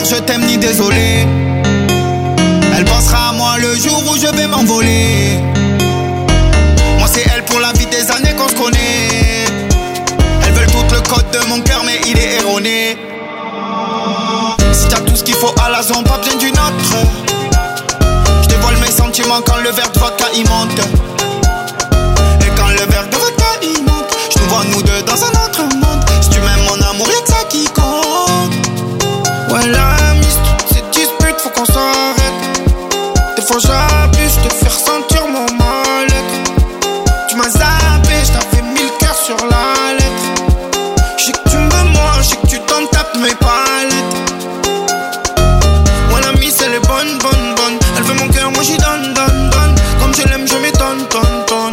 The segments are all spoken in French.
je t'aime ni désolé. Elle pensera à moi le jour où je vais m'envoler. Moi c'est elle pour la vie des années qu'on se connaît. Elles veulent tout le code de mon cœur mais il est erroné. Si t'as tout ce qu'il faut à la zone, pas besoin d'une autre. Je dévoile mes sentiments quand le verre de vodka il monte. Et quand le verre de vodka il monte, je nous vois nous deux dans un autre monde. Si tu m'aimes mon amour y'a que ça qui compte. Ouais la mise, toutes ces disputes faut qu'on s'arrête. Des fois j'abuse de faire sentir mon mal-être. Tu m'as zappé, je t'avais mis le cœur sur la lettre. Je sais que tu me veux moi, je sais que tu t'en tapes mes palettes. Ouais l'amie c'est les bonnes. Elle veut mon cœur, moi j'y donne. Comme je l'aime, je m'étonne, tonne.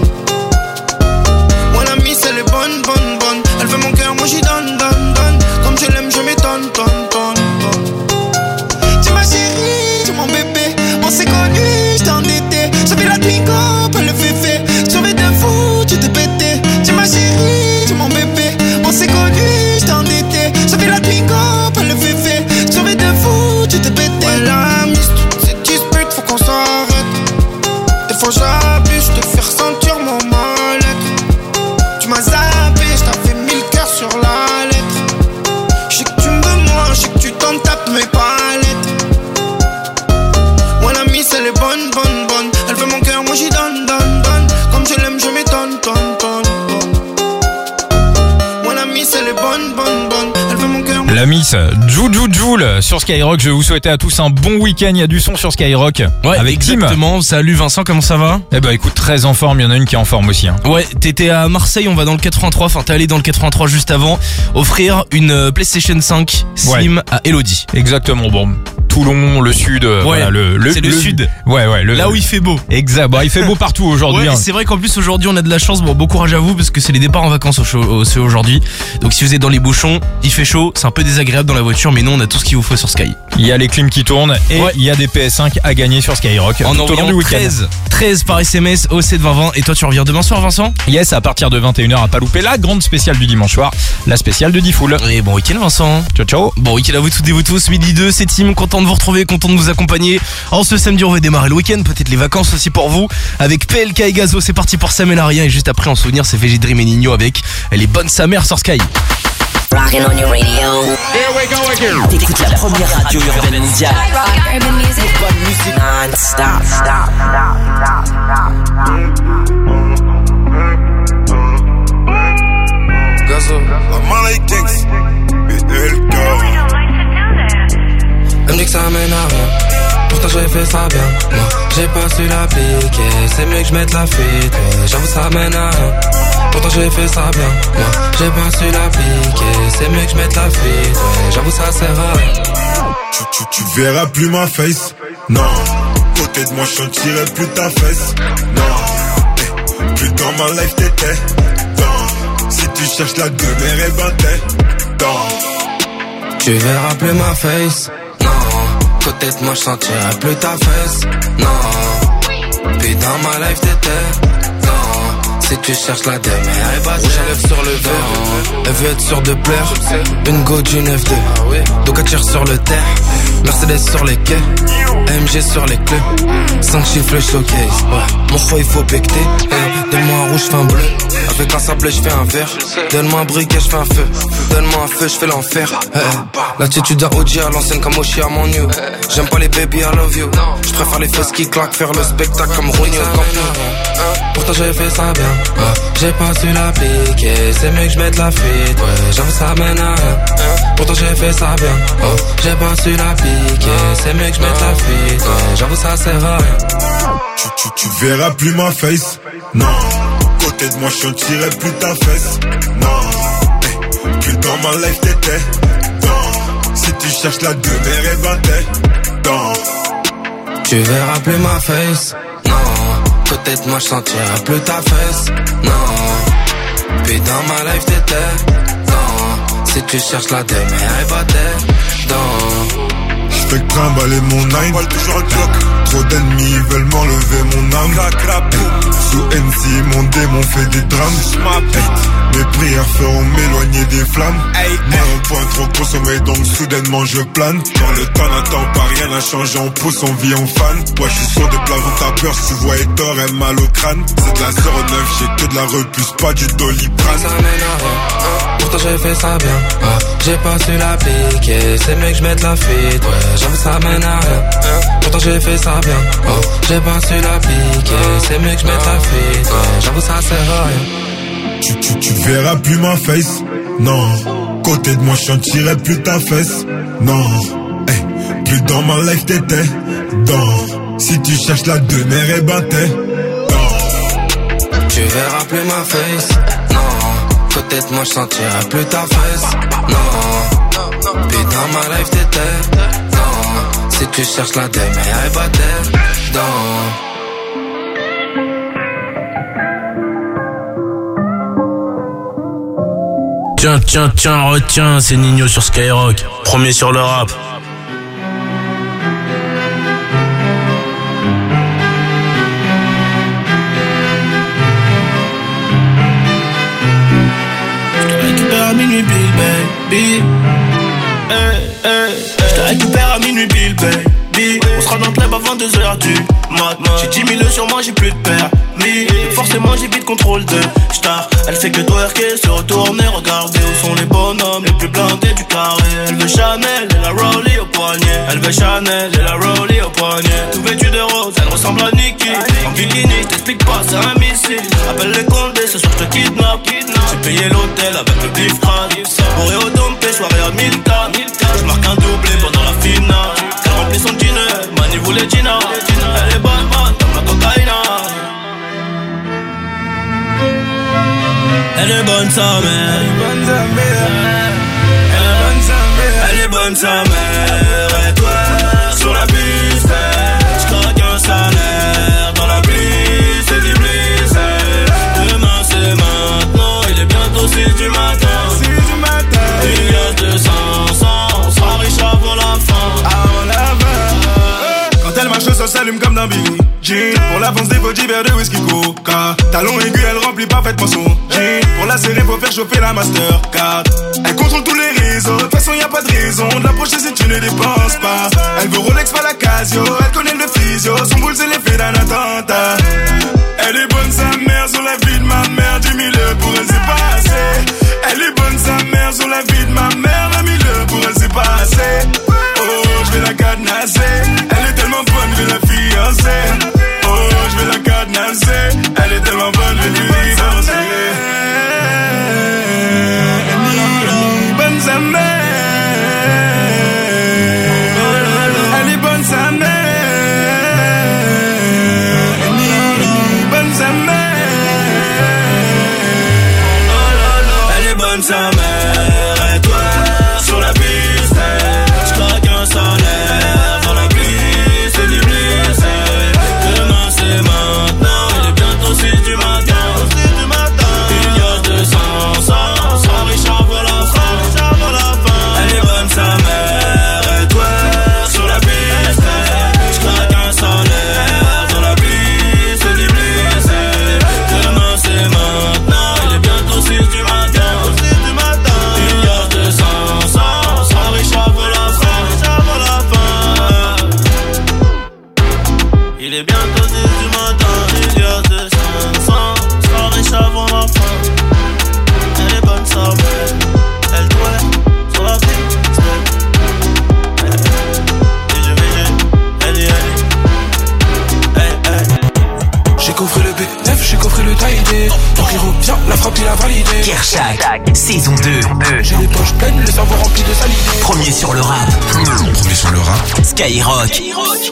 Ouais l'amie c'est les bonnes. Elle veut mon cœur, moi j'y donne. Comme je l'aime, je m'étonne, tonne. Tu ma chérie, tu mon bébé. On s'est connus, j'étais endetté. J'avais la twingo, pas le féfé. J'avais de fou, tu t'es pété. Tu ma chérie, tu mon bébé. On s'est connus, j'étais endetté. J'avais la twingo, pas le féfé. J'avais de fou, tu t'es pété. Ouais l'amie, toutes ces disputes, faut qu'on s'arrête. Des fois j'abuse de faire sentir mon mal-être. Tu m'as zappé, je t'avais mis le cœur sur la lettre. Je sais que tu me veux moi, je sais que tu t'en tapes mes palettes. Ouais l'amie c'est les bonnes. Elle veut mon cœur, moi j'y donne. Comme je l'aime, je m'étonne, tonne. Ouais l'amie c'est les bonnes. Elle veut mon cœur. La Miss Joule sur Skyrock. Je vais vous souhaiter à tous un bon week-end. Il y a du son sur Skyrock. Ouais, avec exactement. Tim. Salut Vincent, comment ça va? Eh ben écoute, très en forme. Il y en a une qui est en forme aussi. Ouais, t'étais à Marseille, on va dans le 83. Enfin, t'es allé dans le 83 juste avant. Offrir une PlayStation 5 Slim à Elodie. Exactement. Bon, Toulon, le sud. Ouais, voilà, c'est le sud. Ouais. Là où il fait beau. Exact. Bah, il fait beau partout aujourd'hui. Ouais, c'est vrai qu'en plus aujourd'hui on a de la chance. Bon courage à vous parce que c'est les départs en vacances aussi aujourd'hui. Donc si vous êtes dans les bouchons, il fait chaud, c'est un peu désagréable dans la voiture, mais nous on a tout ce qu'il vous faut sur Sky. Il y a les clims qui tournent et il y a des PS5 à gagner sur Skyrock. En envoyant 13 par SMS au 72020. Et toi tu reviens demain soir Vincent? Yes, à partir de 21h à pas louper la grande spéciale du dimanche soir, la spéciale de Diffoul. Et bon week-end Vincent. Ciao. Bon week-end à vous toutes et vous tous. Midi 2, c'est Tim, content de vous retrouver, content de vous accompagner. Alors ce samedi on va démarrer le week-end, peut-être les vacances aussi pour vous, avec PLK et Gazo. C'est parti pour Sam et Laria. Et juste après en souvenir c'est VG Dream et Nino avec Elle est bonne sa mère sur Sky. Rockin' on your radio. Here we go again. T'écoutes la première radio urbaine mondiale. Urban music. Bonne musique non-stop. Gazo, la maladie Kings. PLK. Elle me dit que ça mène à rien. Pourtant j'ai fait ça bien. Moi j'ai pas su l'appliquer. C'est mieux que je mette la fuite. J'avoue ça mène à rien. Pourtant j'ai fait ça bien. Moi j'ai pas su l'appliquer. C'est mieux que je mette la fuite. J'avoue ça sert à rien. Tu verras plus ma face. Non. Côté de moi je sentirai plus ta fesse. Non. Plus dans ma life t'étais. Non. Si tu cherches la demeure et ben t'es. Non. Tu verras plus ma face. Côté de moi je sentirai plus ta fesse. Non. Puis dans ma life t'étais. Non. Si tu cherches la demeure et vas-y. J'enlève sur le verre. Elle veut être sûre de plaire. Une go du 9-2. Donc elle tire sur le terre. Mercedes sur les quais. AMG sur les clés. 5 chiffres le showcase. Ouais. Mon choix il faut becter. Donne-moi un rouge, je fais un bleu. Avec un sablé, je fais un vert. Donne-moi un briquet, je fais un feu. Donne-moi un feu, je fais l'enfer. L'attitude à OG à l'ancienne comme Oshi à mon new. J'aime pas les baby, I love you. Je préfère les fesses qui claquent, faire le spectacle comme Rooney au Camp Nou. Pourtant j'ai fait ça bien. J'ai pas su l'appliquer. C'est mieux que je mette la fuite. Ouais, j'avoue ça mène à rien. Pourtant j'ai fait ça bien. J'ai pas su l'appliquer. C'est mieux que je mette la fuite. Ouais, j'avoue ça sert à rien. Tu verras plus ma face. Non. Côté de moi je sentirai plus ta fesse. Non. Plus dans ma life t'étais. Non. Si tu cherches la demeure et ben t'es. Non. Tu verras plus ma face. Non. Côté de moi je sentirai plus ta fesse. Non. Puis dans ma life t'étais. Non. Si tu cherches la demeure et ben t'es. Non. J'fais trimballer mon 9. Toujours un clock. trop d'ennemis, ils veulent m'enlever mon âme. Sous NC, mon démon fait des drames. Mes prières feront m'éloigner des flammes. Moi un point trop consommé, donc soudainement je plane. Dans le temps n'attend pas, rien n'a changé, on pousse, on vit, on fan. Moi je suis sur des plafonds, t'as peur, si tu vois Hector, elle mal au crâne. C'est de la 09, j'ai que de la repousse, pas du Doliprane. Ça mène à rien, pourtant j'ai fait ça bien. J'ai pas su l'appliquer, c'est mieux que je mette la fuite. Ouais, j'avoue ça mène à rien, pourtant j'ai fait ça bien. J'ai pas su l'appliquer, c'est mieux que je mette la fuite. Ouais, j'avoue ça sert à rien. Tu verras plus ma face, non. Côté de moi je sentirai plus ta fesse, non. Plus dans ma life t'étais, dans. Si tu cherches la demeure et battais, non. Tu verras plus ma face, non. Côté de moi je sentirai plus ta fesse, non. Puis dans ma life t'étais, non. Si tu cherches la demeure et battais, non. Tiens, retiens, c'est Nino sur Skyrock, premier sur le rap. Je te récupère à minuit, Bill, baby. Je te récupère à minuit, Bill, baby. On sera dans le club à 22h du mat. J'ai 10 000 sur moi, j'ai plus de permis. Forcément j'ai vite contrôle de star. Elle fait que twerker, se retourner, regarder où sont les bonhommes les plus blindés du carré. Elle veut Chanel et la Rollie au poignet. Elle veut Chanel et la Rollie au poignet. Tout vêtu de rose, elle ressemble à Nicki. En bikini, je t'explique pas, c'est un missile. Appelle les condés, ce soir je te kidnappe. J'ai payé l'hôtel avec le beef crade. Bourré au dompé, soirée à 1000K. Je marque un doublé pendant la finale. Elle remplit son dîner, Mani voulait Gina. Elle est bonne man, comme la cocaïna. Elle est bonne sa mère. Elle est bonne sa mère. Et toi sur la piste, j'craque un salaire. Dans la pluie, c'est du bliss. Demain c'est maintenant, il est bientôt 6 du matin. Il y a 200, on sera riche avant la fin. Quand elle marche, ça s'allume comme d'un billet. Pour l'avance des body verres de whisky coca. Talon aigu, elle remplit parfaitement son jean. Pour la serrer, faut faire chauffer la Mastercard. Elle contrôle tous les réseaux, de toute façon y a pas de raison de l'approcher si tu ne dépenses pas. Elle veut Rolex, pas la Casio, elle connaît le physio. Son boule c'est l'effet d'un attentat. Elle est bonne sa mère sur la vie de ma mère. 10 000 pour elle c'est pas assez. Elle est bonne sa mère sur la vie de ma mère. 20 000 pour elle c'est pas assez. Oh je vais la cadenasser. Elle est tellement bonne, je vais la fiancer. Oh, je vais la cadenasser. Elle est tellement bonne, je vais lui divorcer. Elle est bonne sa mère. Elle est bonne sa mère. Elle est bonne sa mère. Elle est bonne sa mère. Et toi, sur la piste, j'craque un salaire. Dans la pluie, c'est du bliss. Demain c'est maintenant, il est bientôt 6 du matin. Il y a 200, on sera riche avant la fin. Elle est bonne sa mère. Et toi, sur la piste, j'craque un salaire. Dans la pluie, c'est du bliss. Demain c'est maintenant, il est bientôt 6 du matin. Il y a 200, on sera riche avant la fin. Il est bientôt 10 du matin, il y a 200, on sera riche avant la fin. Elle est bonne sa mère, elle doit sur la piste. Et je vais, elle y est. J'ai coffré le B9, j'ai coffré le taillé. Donc il revient, la frappe il a validé. Kershak, saison 2. J'ai les poches pleines, le cerveau rempli de salive. Premier sur le rap. Premier sur le rap. Skyrock.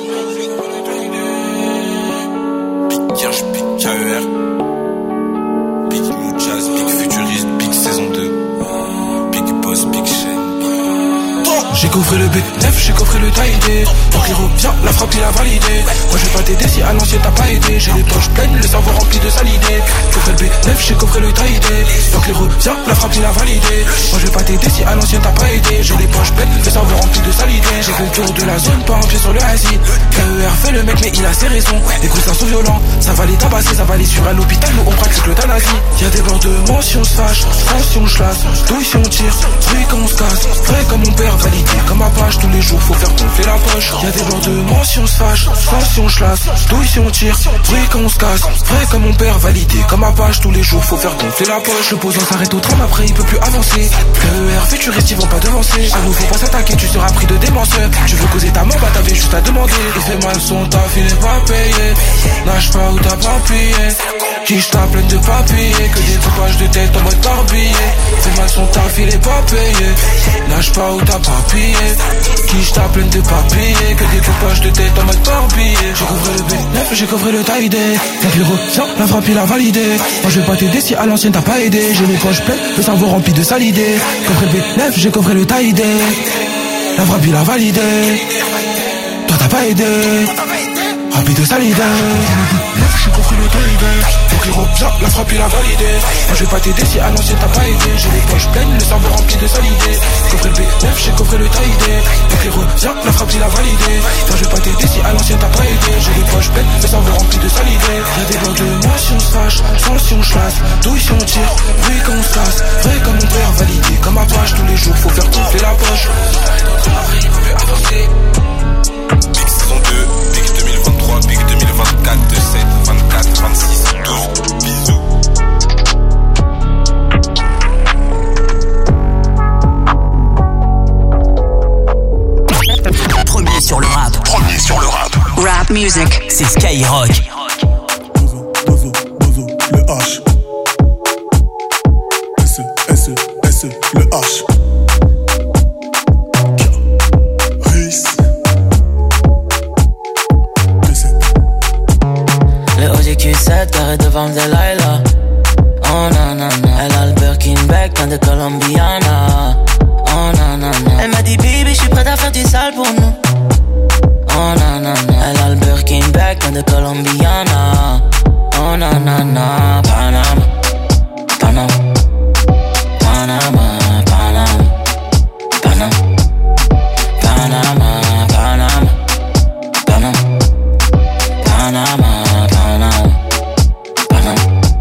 Big Kirsch, Big KER. Big Muchas, Big Futurist, Big saison 2. Big Boss, Big Chain. j'ai coffré le B9, j'ai coffré le taillé. Donc les revient, la frappe il a validé. Moi je vais pas t'aider si à l'ancienne t'as pas aidé. J'ai les poches pleines, le cerveau rempli de salidé. Coffré le B9, j'ai coffré le taillé. Donc les revient, la frappe il a validé. Moi je vais pas t'aider si à l'ancienne t'as pas aidé. J'ai les poches pleines, le cerveau rempli de salidé. J'ai fait le tour de la zone, pas un pied sur le asile. KER fait le mec mais il a ses raisons. Les coups sont violents, ça va les tabasser, ça va les sur à l'hôpital. Nous on pratique l'euthanasie. Y'a des bordements si on se fâche, si on chlasse, douille si on tire, bruit quand on se casse, vrai comme mon père validé. Comme à page tous les jours faut faire gonfler la poche. Y'a des bordements si on se fâche, si on chlasse, douille si on tire, bruit quand on se casse, vrai comme mon père validé. Comme à page tous les jours faut faire gonfler la poche. Le posant s'arrête au tram après il peut plus avancer. KER futuriste ils vont pas devancer. À nous faut pas s'attaquer, tu seras pris de démenceur. Tu veux causer ta mort, bah t'avais juste à demander. Il fait mal son taf, il est pas payé. Nage pas où t'as pas plié. Quiche ta pleine de papier, que des coupages de tête en mode barbillé. Fait mal son taf, il est pas payé. Lâche pas où t'as pas pillé. Quiche ta pleine de papier, que des coupages de tête en mode barbillé. J'ai coffré le B9, j'ai coffré le taillé. Donc les retiens, la frappe il a validé. Moi je vais pas t'aider si à l'ancienne t'as pas aidé. J'ai les poches pleines, le cerveau rempli de salidé. Coffré le B9, j'ai coffré le taillé. La frappe il a validé. Toi t'as pas aidé. Rempli de salidé. J'ai compris le taillé. Donc les revient, la frappe il a validé. Moi je vais pas t'aider si à l'ancienne t'as pas aidé. J'ai les poches pleines, le cerveau rempli de salidé. Coffré le B9, j'ai coffré le taillé. Donc les revient, la frappe il a validé. Moi je vais pas t'aider si à l'ancienne t'as pas aidé. J'ai les poches pleines, le cerveau rempli de salidé. Y'a des blocs de moi si on se fâche, sans si on chlasse, douille si on tire, bruit quand on se casse, vrai comme mon père validé. Comme à page tous les jours faut faire gonfler la poche. Il faut plus avancer. Big saison 2, Big 2023, Big 2024, 27, 24, 26, 12, bisous. Premier sur le rap. Premier sur le rap. Rap music. C'est Skyrock. Dozo, le H. S, le H. Le OGQ7 carré devant Delilah. Oh nanana. Elle a le Birkin bag plein de Colombiana. Oh nanana. Elle m'a dit baby je suis prête à faire du sale pour nous. Oh nanana. Elle a le Birkin bag plein de Colombiana. Oh nanana. Panama, Panama, Panama, Panama, Panama, Panama, Panama, Panama, Panama, Panama, Panama.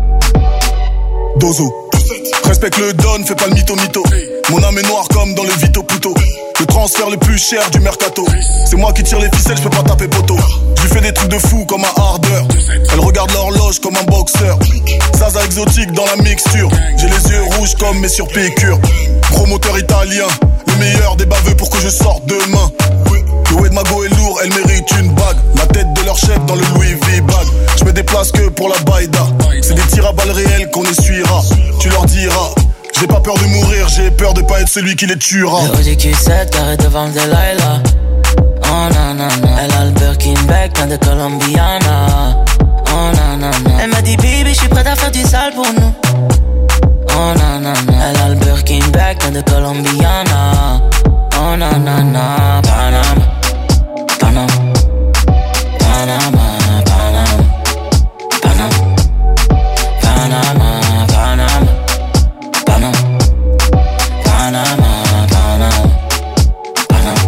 Dozo, respecte le don, fais pas le mytho. Mon âme est noire comme dans le Vito Puto. Le transfert le plus cher du mercato. C'est moi qui tire les ficelles, je peux pas taper poteau. Je lui fais des trucs de fou comme un hardeur. Elle regarde l'horloge comme un boxeur. Zaza exotique dans la mixture. J'ai les yeux rouges comme mes sur pécure. Gros moteur italien, le meilleur des baveux pour que je sorte demain. Le Wade Mago est lourd, elle mérite une bague. La tête de leur chef dans le Louis V bag. Je me déplace que pour la baïda. C'est des tirs à balles réelles qu'on essuiera. Tu leur diras. J'ai pas peur de mourir, j'ai peur de pas être celui qui les tuera. Le OGQ7 carré devant Delilah. Oh nanana. Elle a le Birkin bag plein de Colombiana. Oh nanana. Elle m'a dit baby je suis prête à faire du sale pour nous. Oh nanana. Elle a le Birkin bag plein de Colombiana. Oh nanana. Panama, Panama, Panama, Panama, Panama, Panama, Panama, Panama, Panama, Panama, Panama.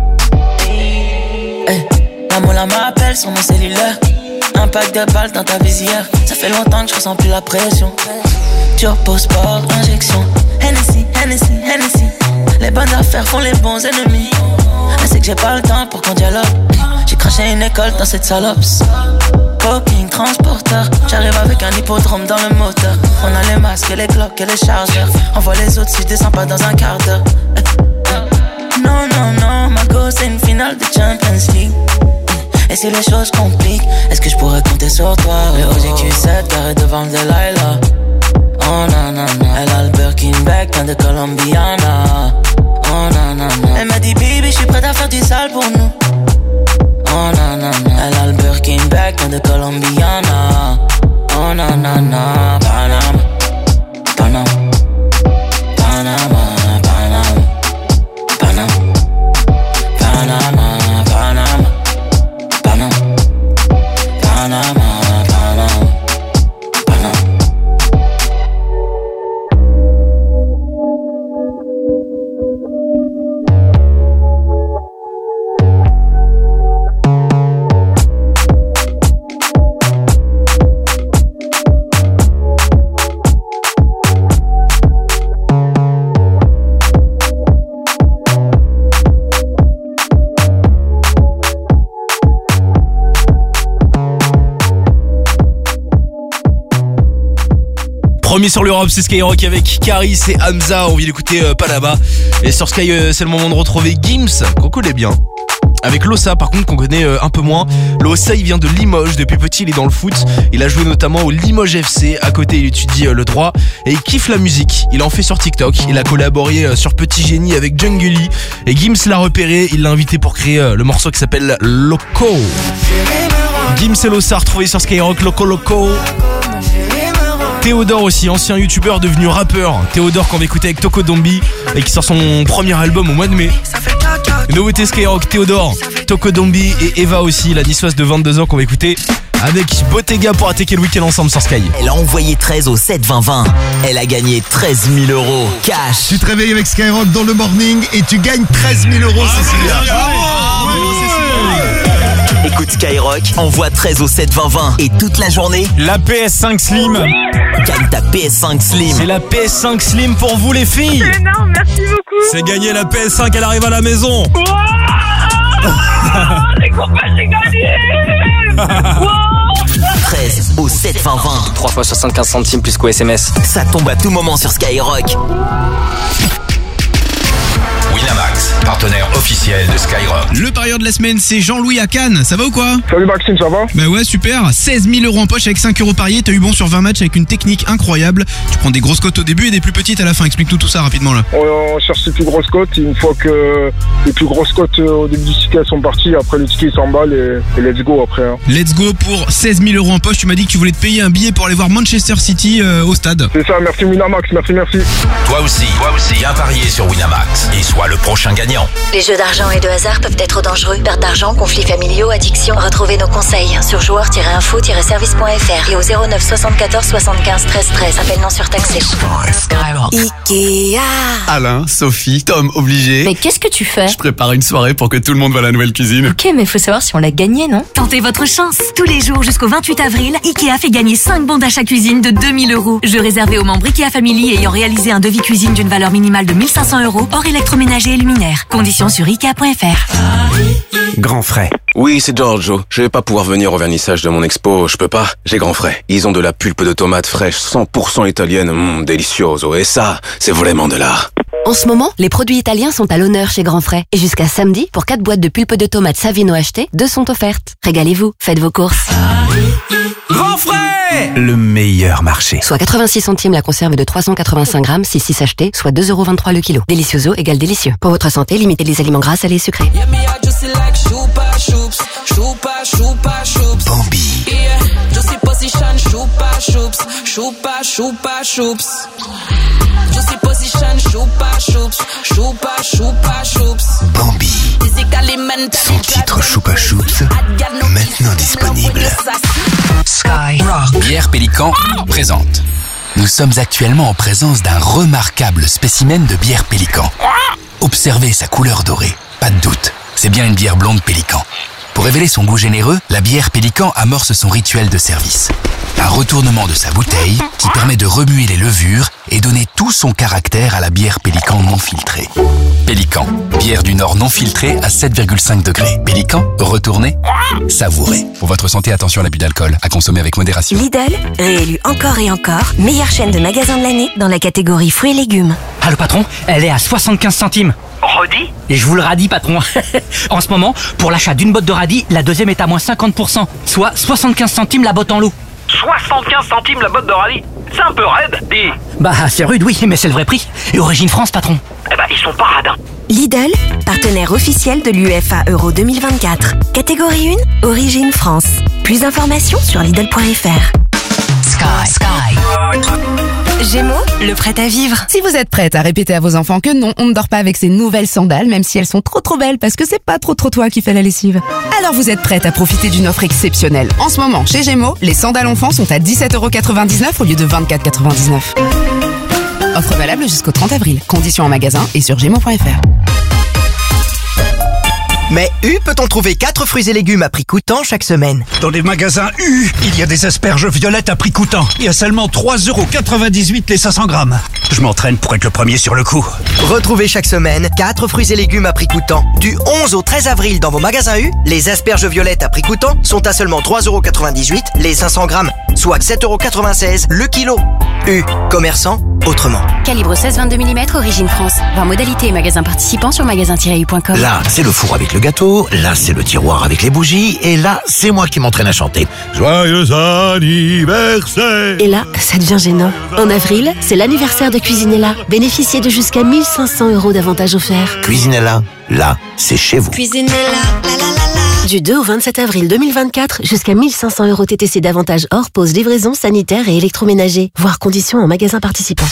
Hey, la moula m'appelle sur mon cellulaire. Un pack de balles dans ta visière. Ça fait longtemps que je ressens plus la pression. Turbo sport, injection. Hennessy, Hennessy, Hennessy. Les bonnes affaires font les bons ennemis. Elle sait que j'ai pas le temps pour qu'on dialogue. J'ai craché une école dans cette salope. Coping, transporteur. J'arrive avec un hippodrome dans le moteur. On a les masques et les cloques et les chargeurs. On voit les autres si je descends pas dans un quart d'heure. Non, non, non, ma go c'est une finale de Champions League. Et si les choses compliquent, est-ce que je pourrais compter sur toi? Le OGQ7 carré devant Delilah. Oh nanana. Elle a le Birkin bag plein de Colombiana. Oh nanana. Elle m'a dit baby je suis prête à faire du sale pour nous. Oh nanana. Elle a le Birkin bag plein de Colombiana. Oh nanana. Panama, Panama, Panama, Panama, Panama, Premier sur l'Europe, c'est Skyrock avec Caris et Hamza. On vient d'écouter Panama. Et sur Sky, c'est le moment de retrouver Gims, qu'on connaît bien. Avec Lossa, par contre, qu'on connaît un peu moins. Lossa, il vient de Limoges. Depuis petit, il est dans le foot. Il a joué notamment au Limoges FC. À côté, il étudie le droit. Et il kiffe la musique. Il en fait sur TikTok. Il a collaboré sur Petit Génie avec Jungly. Et Gims l'a repéré. Il l'a invité pour créer le morceau qui s'appelle Loco. Gims et Lossa retrouvés sur Skyrock. Loco Loco. Théodore aussi, ancien youtubeur devenu rappeur. Théodore qu'on va écouter avec Toko Dombi et qui sort son premier album au mois de mai. Nouveauté Skyrock, Théodore, Toko Dombi et Eva aussi, la niçoise de 22 ans qu'on va écouter avec Bottega pour attaquer le week-end ensemble sur Sky. Elle a envoyé 13 au 7-20-20. Elle a gagné 13 000 € cash. Tu te réveilles avec Skyrock dans le morning et tu gagnes 13 000 €, Cécilia. Écoute Skyrock, envoie 13 au 7-20-20 et toute la journée, la PS5 Slim. Gagne ta PS5 Slim. C'est la PS5 Slim pour vous les filles. C'est énorme, merci beaucoup. C'est gagné, la PS5, elle arrive à la maison. Les copains, j'ai gagné. 13 au 7-20-20. 3 fois 75 centimes plus qu'au SMS. Ça tombe à tout moment sur Skyrock. Winamax, partenaire officiel de Skyrock. Le parieur de la semaine, c'est Jean-Louis à Cannes. Ça va ou quoi? Salut Maxime, ça va? Bah ouais, super. 16 000 € en poche avec 5 € pariés. T'as eu bon sur 20 matchs avec une technique incroyable. Tu prends des grosses cotes au début et des plus petites à la fin. Explique-nous tout ça rapidement là. On cherche les plus grosses cotes. Une fois que les plus grosses cotes au début du ticket sont parties, après le ticket s'emballe et let's go après. Hein. Let's go pour 16 000 € en poche. Tu m'as dit que tu voulais te payer un billet pour aller voir Manchester City au stade. C'est ça, merci Winamax, merci. Toi aussi, viens parier sur Winamax et sois le prochain gagnant. Les jeux d'argent et de hasard peuvent être dangereux. Perte d'argent, conflits familiaux, addiction. Retrouvez nos conseils sur joueurs-info-service.fr et au 09 74 75 13 13. Appel non surtaxé. Ikea. Alain, Sophie, Tom, obligé. Mais qu'est-ce que tu fais? Je prépare une soirée pour que tout le monde voit la nouvelle cuisine. Ok, mais faut savoir si on l'a gagné, non? Tentez votre chance. Tous les jours jusqu'au 28 avril, Ikea fait gagner 5 bons d'achat cuisine de 2 000 €. Jeu réservé aux membres Ikea Family ayant réalisé un devis cuisine d'une valeur minimale de 1 500 €, hors électroménager et luminaire. Conditions sur Ikea.fr. Grand frais. Oui, c'est Giorgio. Je vais pas pouvoir venir au vernissage de mon expo, je peux pas. J'ai Grand frais. Ils ont de la pulpe de tomate fraîche 100% italienne, delicioso. Et ça, c'est vraiment de l'art. En ce moment, les produits italiens sont à l'honneur chez Grand Frais. Et jusqu'à samedi, pour 4 boîtes de pulpe de tomates Savino achetées, 2 sont offertes. Régalez-vous, faites vos courses. Grand frais! Le meilleur marché. Soit 86 centimes la conserve de 385 grammes, 6 achetés, soit 2,23 € le kilo. Delicioso égale délicieux. Pour votre santé, limitez les aliments gras, salés et sucrés. Bambi. Bambi. Son titre Choupa Choups, maintenant disponible. Skyrock. Bière Pélican présente. Nous sommes actuellement en présence d'un remarquable spécimen de bière Pélican. Observez sa couleur dorée, pas de doute, c'est bien une bière blonde Pélican. Pour révéler son goût généreux, la bière Pélican amorce son rituel de service. Un retournement de sa bouteille qui permet de remuer les levures et donner tout son caractère à la bière Pélican non filtrée. Pélican, bière du Nord non filtrée à 7,5 degrés. Pélican, retournez, savourez. Pour votre santé, attention à l'abus d'alcool, à consommer avec modération. Lidl, réélu encore et encore, meilleure chaîne de magasins de l'année dans la catégorie fruits et légumes. Ah, le patron, elle est à 75 centimes. Radis? Et je vous le radis, patron. En ce moment, pour l'achat d'une botte de radis, la deuxième est à moins 50%, soit 75 centimes la botte en lot. 75 centimes la botte de radis? C'est un peu raide, dis. Bah, c'est rude, oui, mais c'est le vrai prix. Et Origine France, patron. Eh ben, ils sont pas radins. Lidl, partenaire officiel de l'UEFA Euro 2024. Catégorie 1, Origine France. Plus d'informations sur Lidl.fr. Sky. Gémeaux, le prêt à vivre. Si vous êtes prête à répéter à vos enfants que non, on ne dort pas avec ces nouvelles sandales, même si elles sont trop belles, parce que c'est pas trop toi qui fais la lessive. Alors vous êtes prête à profiter d'une offre exceptionnelle. En ce moment, chez Gémeaux, les sandales enfants sont à 17,99 € au lieu de 24,99 €. Offre valable jusqu'au 30 avril. Conditions en magasin et sur Gémeaux.fr. Mais U peut-on trouver 4 fruits et légumes à prix coûtant chaque semaine? Dans les magasins U, il y a des asperges violettes à prix coûtant. Il y a seulement 3,98 € les 500 grammes. Je m'entraîne pour être le premier sur le coup. Retrouvez chaque semaine 4 fruits et légumes à prix coûtant. Du 11 au 13 avril dans vos magasins U, les asperges violettes à prix coûtant sont à seulement 3,98 € les 500 grammes. soit 7,96€ le kilo. Commerçant, autrement. Calibre 16-22 mm, origine France. Voir modalité et magasins participants sur magasin-u.com. Là, c'est le four avec le gâteau, là, c'est le tiroir avec les bougies, et là, c'est moi qui m'entraîne à chanter. Joyeux anniversaire! Et là, ça devient gênant. En avril, c'est l'anniversaire de Cuisinella. Bénéficiez de jusqu'à 1 500€ d'avantages offerts. Cuisinella, là, c'est chez vous. Cuisinella, la la la la. Du 2 au 27 avril 2024, jusqu'à 1 500€ TTC d'avantages hors pause, livraison, sanitaire et électroménager. Voir conditions en magasin participant.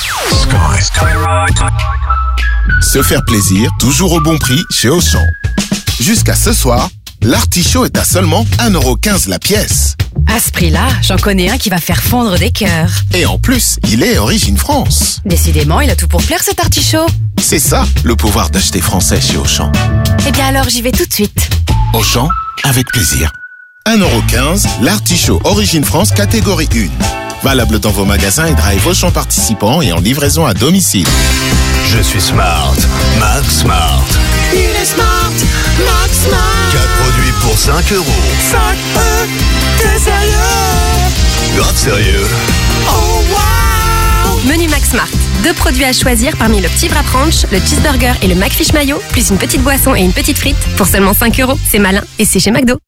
Se faire plaisir, toujours au bon prix chez Auchan. Jusqu'à ce soir, l'artichaut est à seulement 1,15€ la pièce. À ce prix-là, j'en connais un qui va faire fondre des cœurs. Et en plus, il est origine France. Décidément, il a tout pour plaire cet artichaut. C'est ça, le pouvoir d'acheter français chez Auchan. Eh bien alors, j'y vais tout de suite. Auchan, avec plaisir. 1,15€, l'artichaut origine France catégorie 1. Valable dans vos magasins et drive Auchan participants et en livraison à domicile. Je suis smart, Max Smart. Il est smart, Max Smart. 4 produits pour 5€. 5 t'es sérieux? Grave sérieux. Oh wow. Menu Max Smart. 2 produits à choisir parmi le petit wrap ranch, le cheeseburger et le McFish mayo, plus une petite boisson et une petite frite pour seulement 5€. C'est malin et c'est chez McDo.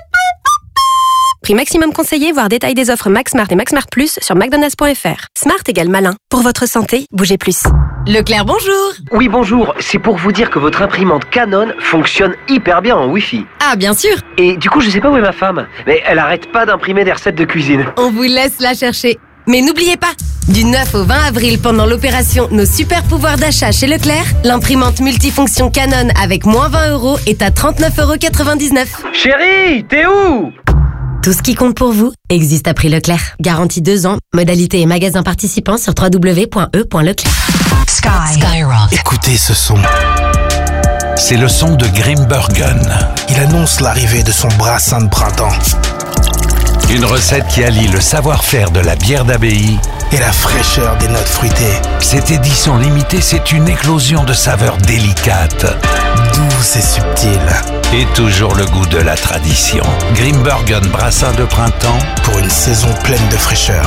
Prix maximum conseillé, voire détail des offres Max Smart et Max Smart Plus sur McDonald's.fr. Smart égale malin. Pour votre santé, bougez plus. Leclerc, bonjour. Oui, bonjour. C'est pour vous dire que votre imprimante Canon fonctionne hyper bien en Wi-Fi. Ah, bien sûr. Et du coup, je sais pas où est ma femme, mais elle arrête pas d'imprimer des recettes de cuisine. On vous laisse la chercher. Mais n'oubliez pas, du 9 au 20 avril, pendant l'opération Nos super pouvoirs d'achat chez Leclerc, l'imprimante multifonction Canon avec moins 20€ est à 39,99€. Chérie, t'es où? Tout ce qui compte pour vous existe à prix Leclerc. Garantie 2 ans. Modalité et magasin participants sur www.e.leclerc. Skyrock. Écoutez ce son. C'est le son de Grimbergen. Il annonce l'arrivée de son brassin de printemps. Une recette qui allie le savoir-faire de la bière d'abbaye et la fraîcheur des notes fruitées. Cette édition limitée, c'est une éclosion de saveurs délicates, douces et subtiles. Et toujours le goût de la tradition. Grimbergen brassin de printemps pour une saison pleine de fraîcheur.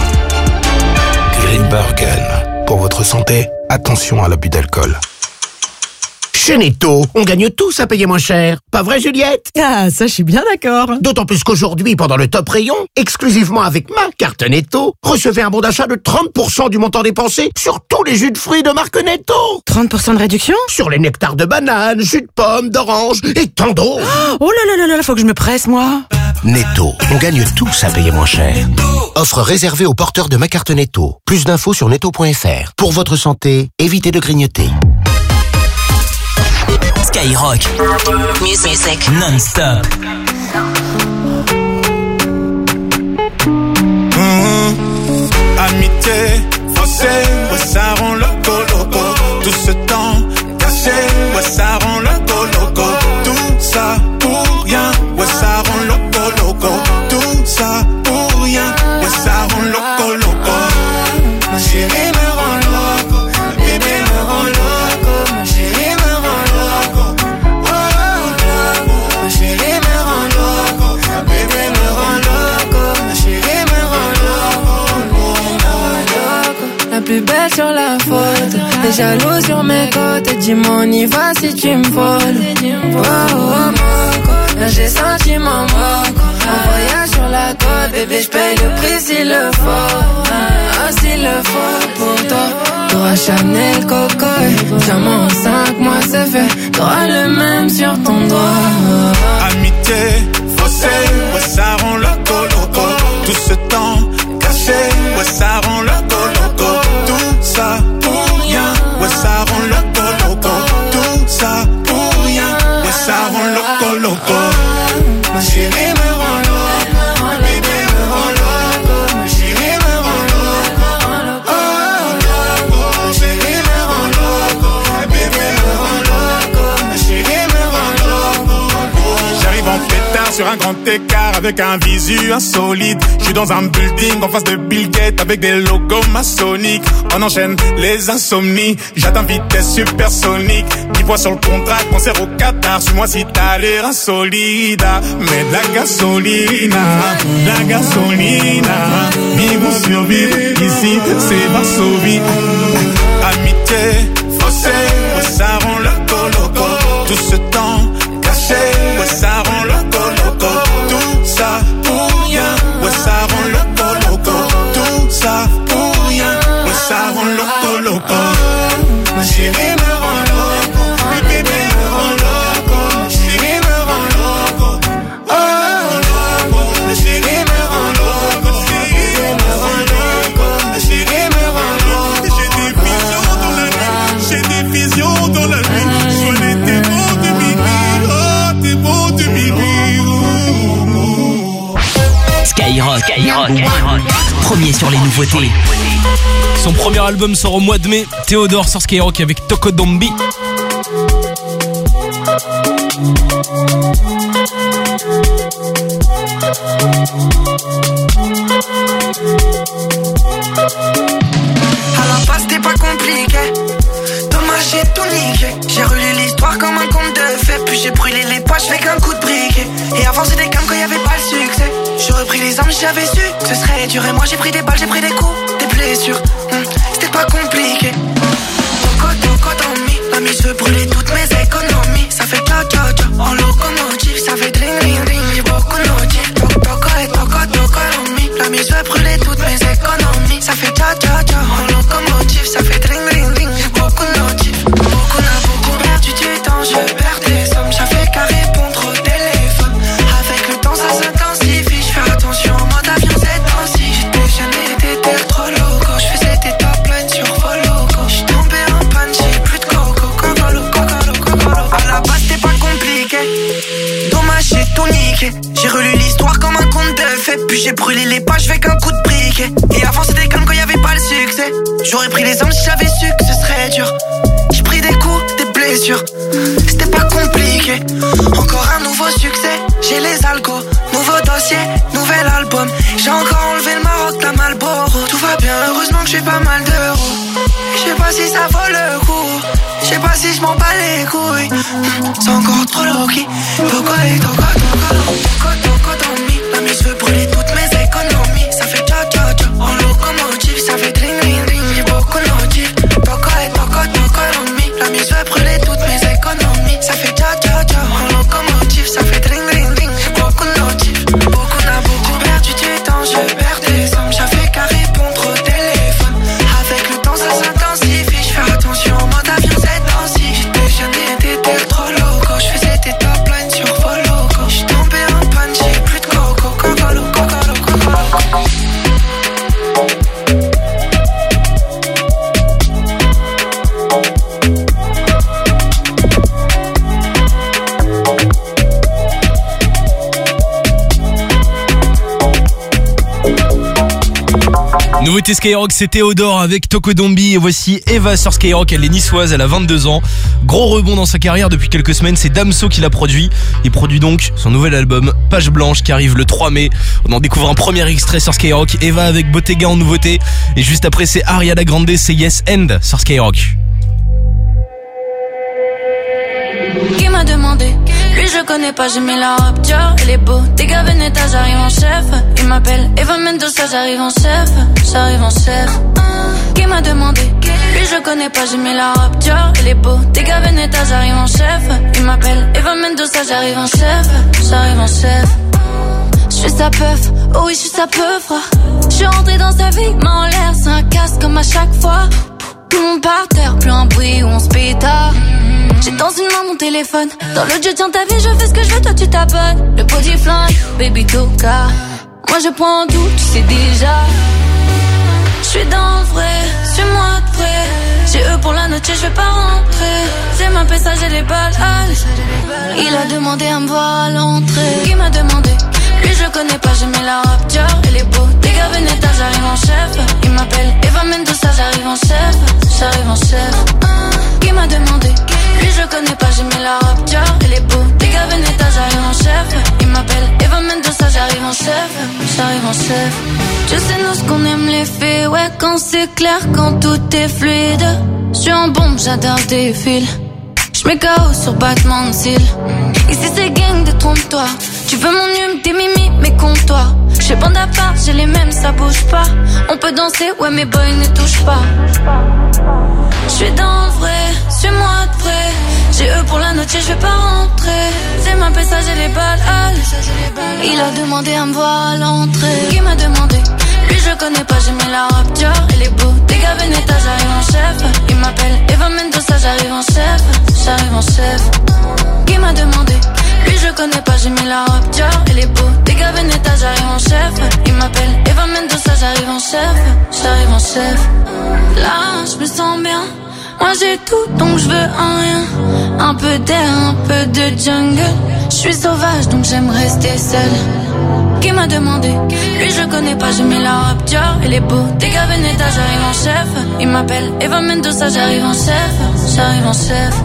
Grimbergen. Pour votre santé, attention à l'abus d'alcool. Chez Netto, on gagne tous à payer moins cher. Pas vrai, Juliette? Ah, ça, je suis bien d'accord. D'autant plus qu'aujourd'hui, pendant le top rayon, exclusivement avec ma carte Netto, recevez un bon d'achat de 30% du montant dépensé sur tous les jus de fruits de marque Netto. 30% de réduction? Sur les nectars de banane, jus de pomme, d'orange et tant d'autres. Oh là là, faut que je me presse, moi. Netto, on gagne tous à payer moins cher. Offre réservée aux porteurs de ma carte Netto. Plus d'infos sur netto.fr. Pour votre santé, évitez de grignoter. Skyrock. Music non-stop. Amitié, forcé, ouais, ça rend loco. Tout ce temps caché, ouais, ça rend loco. Tout ça pour rien, ouais, ça rend loco. Tout ça pour rien, ouais, ça rend loco. Ma chérie me rend loco, ma bébé me rend loco, ma chérie me rend loco. Ma chérie me rend loco, ma bébé me rend loco, ma chérie me rend loco. La plus belle sur la photo, t'es jaloux sur mes côtes. Dis-moi on y va si tu me voles. Là j'ai senti mon moco. Un voyage sur la côte, bébé j'paye le prix s'il le faut. Ah s'il le faut pour toi. T'auras Chanel Coco, diamant en 5 mois c'est fait. T'auras le même sur ton doigt. Amitié, faussé, ouais ça rend loco. Tout ce temps caché, ouais ça rend loco. Tout ça pour rien, ouais ça rend loco. Tout ça pour rien, ouais ça rend loco. Ma chérie me rend loco, ma bébé me rend loco. Ma chérie me rend loco. Ma chérie me rend loco, ma bébé me rend loco. Ma chérie me rend loco. J'arrive en pétard sur un grand écart avec un visu insolite. Je suis dans un building en face de Bill Gates avec des logos maçonniques. On enchaîne les insomnies, j'atteins vitesse supersonique. 10 points sur le contrat, concert au Qatar. Suis-moi si t'as l'air insolide. Mais de la gasolina, vivre ou survivre, ici c'est Varsovie. Amitié, fossé, ouais ça rend loco. Tout ce temps caché, ouais ça rend loco. Tout ça pour rien, ouais ça rend loco. Tout ça pour rien, ouais ça rend loco. Ma chérie me rend loco, le bébé me rend loco. Chérie me rend loco, oh loco. La chérie me rend loco, chérie me rend loco. La chérie me rend loco. J'ai des visions dans la nuit. Sois t'es beau de Bibi, oh t'es beau de Bibi. Skyrock. Premier sur les nouveautés. Son premier album sort au mois de mai. Théodore sur Skyrock avec Tokodombi. À la base c'était pas compliqué. Dommage j'ai tout niqué. J'ai relu l'histoire comme un conte de fées. Puis j'ai brûlé les pages avec un coup de briquet. Et avant c'était comme quand y'avait pas le succès. J'aurais pris les armes, j'avais su que ce serait dur. Et moi j'ai pris des balles, j'ai pris des coups, des blessures. C'était pas compliqué. Toco dans mi. La mise veut brûler toutes mes économies. Ça fait tcha en locomotive. Ça fait dring j'ai beaucoup de motifs. Toco dans mi. La mise veut brûler toutes mes économies. Ça fait tcha en locomotive. Ça fait dring j'ai beaucoup de motifs. Beaucoup perdu du temps, je perds des sommes. J'avais qu'à répondre au téléphone. Avec le temps ça s'intensifie. J'fais attention en mode avion cette temps-ci. J'étais jeune et t'étais trop loco. J'faisais des top lines sur vos logos. J'suis tombé en panne, j'ai plus de coco. Cocolo. À la base c'était pas compliqué. Dommage j'ai tout niqué. J'ai relu l'histoire comme un conte de fées. Puis j'ai brûlé les pages avec un coup de briquet. Et avant c'était comme quand y'avait pas le succès. J'aurais pris les armes si j'avais su que ce serait dur. J'ai pris des coups, des blessures. C'était pas compliqué. Encore un nouveau succès. J'ai les algos, nouveau dossier, nouvel album. J'ai encore enlevé le Maroc, la Malboro. Tout va bien, heureusement que j'ai pas mal d'euros. Je sais pas si ça vaut le coup. Je sais pas si je m'en bats les couilles. C'est encore trop low-key. Toco dans mi. La mise veut brûler toutes mes économies. Ça fait tcha en locomotive. Ça fait dring j'ai beaucoup de motifs. Toco dans mi. La mise veut brûler toutes mes économies. Ça fait tcha en locomotive. Ça fait dring j'ai beaucoup de motifs. Beaucoup perdu du temps, je perds des sommes. J'avais qu'à répondre au téléphone. Avec le temps ça s'intensifie. J'fais attention en mode avion cette temps-ci. J'étais jeune et t'étais trop loco. J'faisais des top lines sur vos logos. J'suis tombé en panne, j'ai plus de coco. Cocolo. Nouveauté Skyrock, c'est Théodore avec Tokodombi. Et voici Eva sur Skyrock, elle est niçoise, elle a 22 ans. Gros rebond dans sa carrière depuis quelques semaines, c'est Damso qui l'a produit. Il produit donc son nouvel album Page Blanche qui arrive le 3 mai. On en découvre un premier extrait sur Skyrock. Eva avec Bottega en nouveauté. Et juste après c'est Ariana Grande, c'est Yes End sur Skyrock. Qui m'a demandé? Lui je connais pas, j'ai mis la rapture. Elle est beau, des gars Veneta, j'arrive en chef. Il m'appelle Eva Mendoza, j'arrive en chef. Qui m'a demandé? Lui je connais pas, j'ai mis la rapture. Elle est beau, des gars Veneta, j'arrive en chef. Il m'appelle Eva Mendoza, j'arrive en chef. J'suis sa peuf, oh oui j'suis sa peuf. J'suis rentré dans sa vie, main en l'air, c'est un casse comme à chaque fois. Tout le monde par terre, plus un bruit où on se pétard. J'ai dans une main mon téléphone. Dans l'autre je tiens ta vie, je fais ce que je veux, toi tu t'abonnes. Le body flingue, baby toka. Moi je prends tout, tu sais déjà. J'suis dans le vrai, suis-moi de près. J'ai eux pour la noche, je vais pas rentrer. C'est ma pesa, j'ai les balles. Il a demandé à me voir à l'entrée. Qui m'a demandé? Lui je connais pas, j'ai mis la rapture. Elle est beau, des gars Veneta, j'arrive en chef. Il m'appelle Eva Mendoza, j'arrive en chef. Qui m'a demandé? Lui je connais pas, j'ai mis la rapture. Elle est beau, des gars Veneta, j'arrive en chef. Il m'appelle j'arrive en chef, j'arrive en chef. Je sais nous ce qu'on aime les faits, ouais quand c'est clair, quand tout est fluide. J'suis en bombe, j'adore des fils. J'mets KO sur battement de cils. Ici c'est gang, détrompe-toi. Tu veux mon hume, tes mimi, mais compte-toi. J'fais bande à part, j'ai les mêmes, ça bouge pas. On peut danser, ouais mes boys ne touchent pas. J'suis dans le vrai, suis-moi de près. J'ai eux pour la note, j'vais pas rentrer. C'est ma pesa, j'ai les balles. Il a demandé à me voir à l'entrée. Qui m'a demandé? Lui je connais pas, j'ai mis la rapture. Il est beau, dégâts Veneta, j'arrive en chef. Il m'appelle Eva Mendoza, j'arrive en chef. J'arrive en chef. Qui m'a demandé? Lui je connais pas, j'ai mis la rapture. Il est beau, dégâts Veneta, j'arrive en chef. Il m'appelle Eva Mendoza, j'arrive en chef. J'arrive en chef. Là je me sens bien. Moi j'ai tout donc je veux un rien. Un peu d'air, un peu de jungle. Je suis sauvage donc j'aime rester seule. Qui m'a demandé? Lui je connais pas, j'ai mis la rapture. Il est beau, dégâts Veneta, j'arrive en chef. Il m'appelle Eva Mendoza, j'arrive en chef. J'arrive en chef.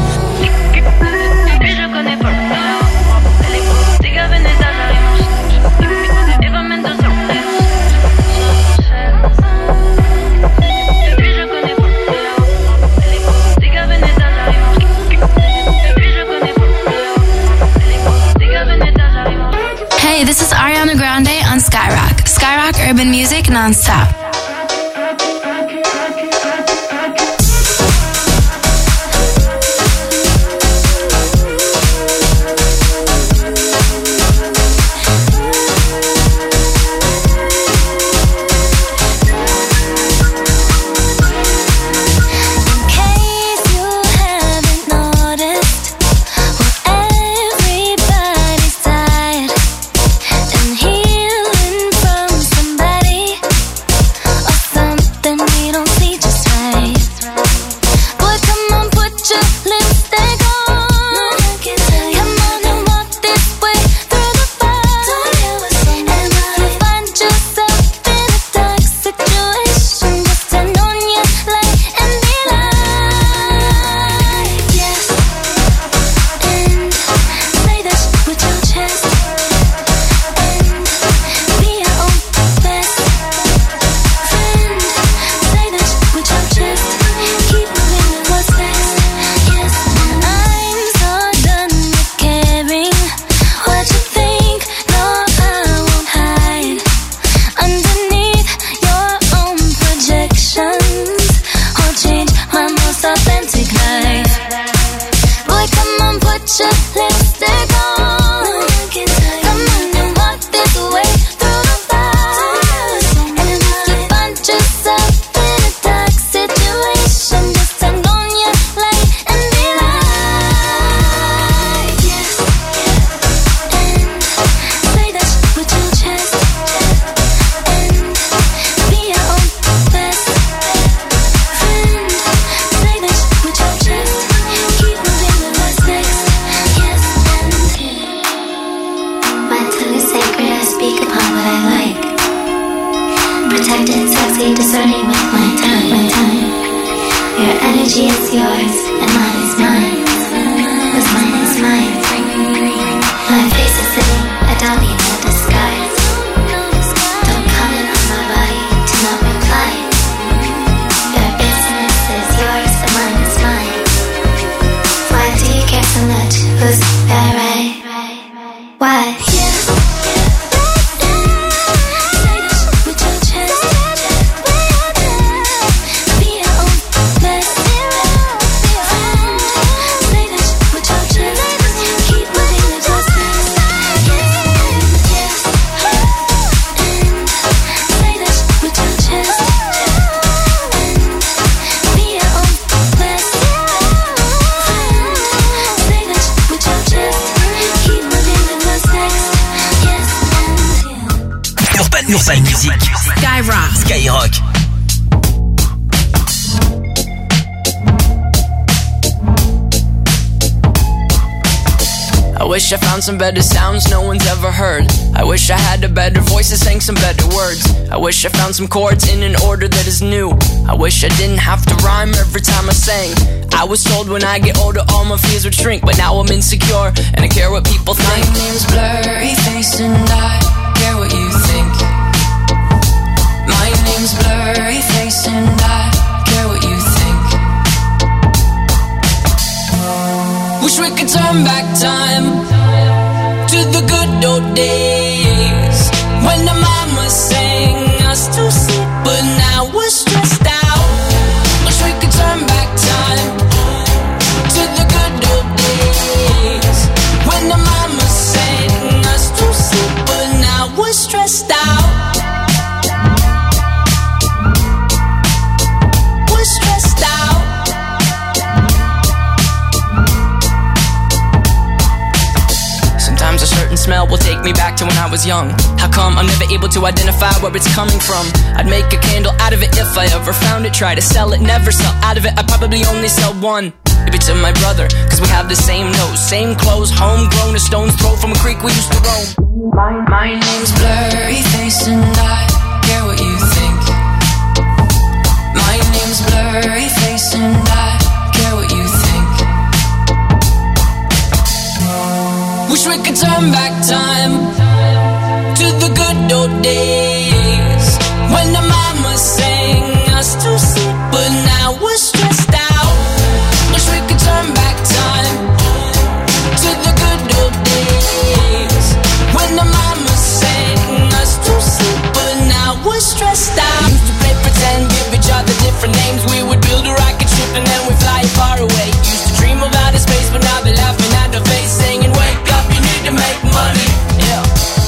Lui je connais pas. Il est beau, dégâts Veneta, j'arrive en chef. Eva Mendoza. Hey, this is Ariana Grande on Skyrock. Skyrock Urban Music non-stop. Urban Music. Skyrock. I wish I found some better sounds no one's ever heard. I wish I had a better voice that sang some better words. I wish I found some chords in an order that is new. I wish I didn't have to rhyme every time I sang. I was told when I get older all my fears would shrink, but now I'm insecure and I care what people think. My name's Blurry Face and I old days when the mama sang us to sleep, but now we're stressed out. Wish we could turn back time to the good old days when the mama sang us to sleep, but now we're stressed out. We're stressed out. Sometimes a certain smell will take me back to when I was young. How come I'm never able to identify where it's coming from? I'd make a candle out of it if I ever found it. Try to sell it, never sell out of it. I'd probably only sell one. Maybe to my brother, cause we have the same nose, same clothes, homegrown, a stone's throw from a creek we used to roam. My name's Blurry Face and I care what you think. My name's Blurry Face and I care what you think. Wish we could turn back time to the good old days when the mama sang us to sleep, but now we're stressed out. Wish we could turn back time to the good old days when the mama sang us to sleep, but now we're stressed out. Used to play pretend, give each other different names. We would build a rocket ship and then we fly far away. Used to dream of outer space, but now they're laughing at the face, singing, wake up, you need to make money. Yeah.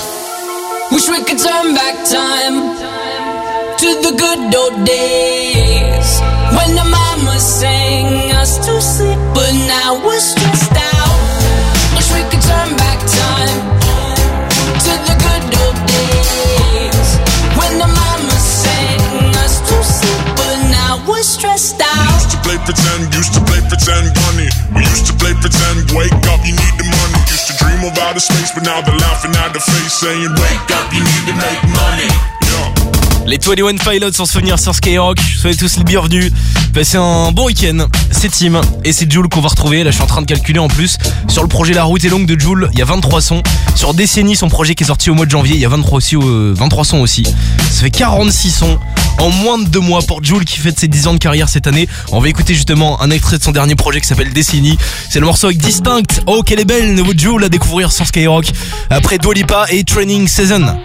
Wish we could turn back time to the good old days when the mama sang us to sleep, but now we're stressed out. Wish we could turn back time to the good old days when the mama sang us to sleep, but now we're stressed out. Used to play pretend, bunny. We used to play pretend, wake up, you need the money. Used to dream of outer space, but now they're laughing at the face, saying, wake up, you need to make money. Les 21 Pilots en souvenir sur Skyrock. Soyez tous les bienvenus. Passez un bon week-end. C'est Tim et c'est Jul qu'on va retrouver. Là, je suis en train de calculer en plus. Sur le projet La Route est longue de Jul, il y a 23 sons. Sur Décennie, son projet qui est sorti au mois de janvier, il y a 23 sons aussi. Ça fait 46 sons en moins de 2 mois pour Jul qui fête ses 10 ans de carrière cette année. On va écouter justement un extrait de son dernier projet qui s'appelle Décennie. C'est le morceau avec Distinct. Oh, quelle est belle, nouveau Jul à découvrir sur Skyrock. Après Dua Lipa et Training Season.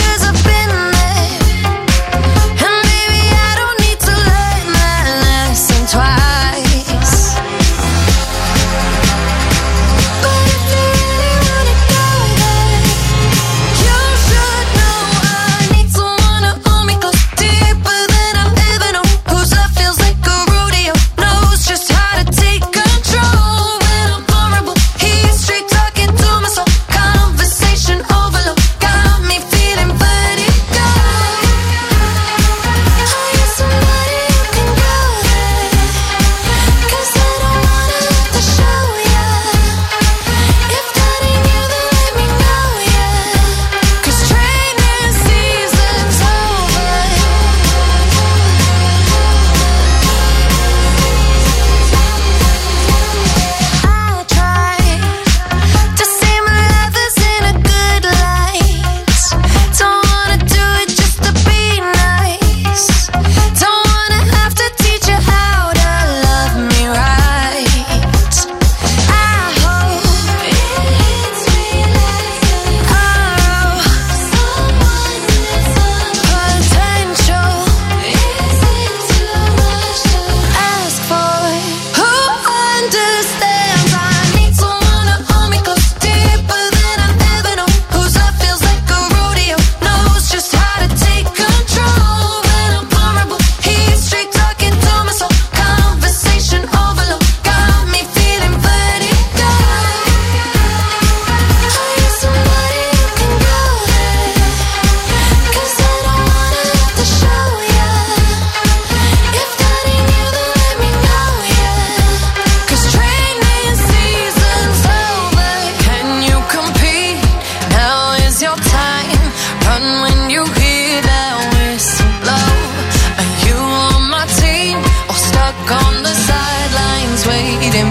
And baby, I don't need to learn my lesson.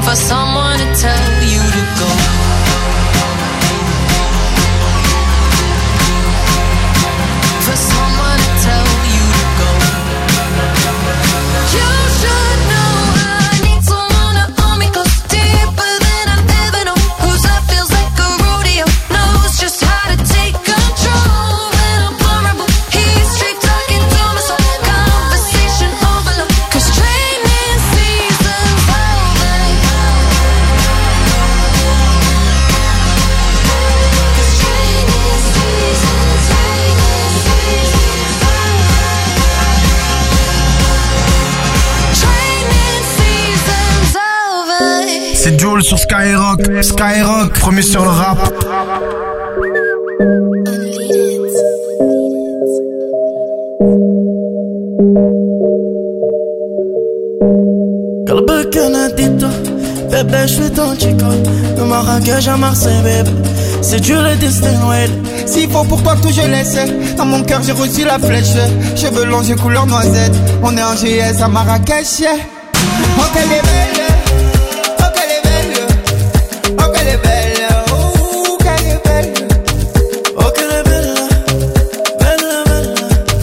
for someone to tell you to go. For someone to tell you to go. You should know I need someone to hold me close, deeper than I've ever known. Whose love feels like a rodeo, knows just how to take control when I'm vulnerable. He's straight talking to my soul, conversation overload. 'Cause training season's over. 'Cause training season's C'est Jules sur Skyrock. Skyrock, premier sur le rap. قلبك انا اديته bébé je suis ton chico de Marrakech à Marseille bébé c'est Dieu le destin ouais. S'il faut pour toi tout je laisse. Dans mon cœur j'ai reçu la flèche. Cheveux longs j'ai couleur noisette. On est en GS à Marrakech yeah. Oh qu'elle est belle. Oh qu'elle est belle. Oh qu'elle est belle. Oh qu'elle est belle. Oh qu'elle est belle. Belle belle.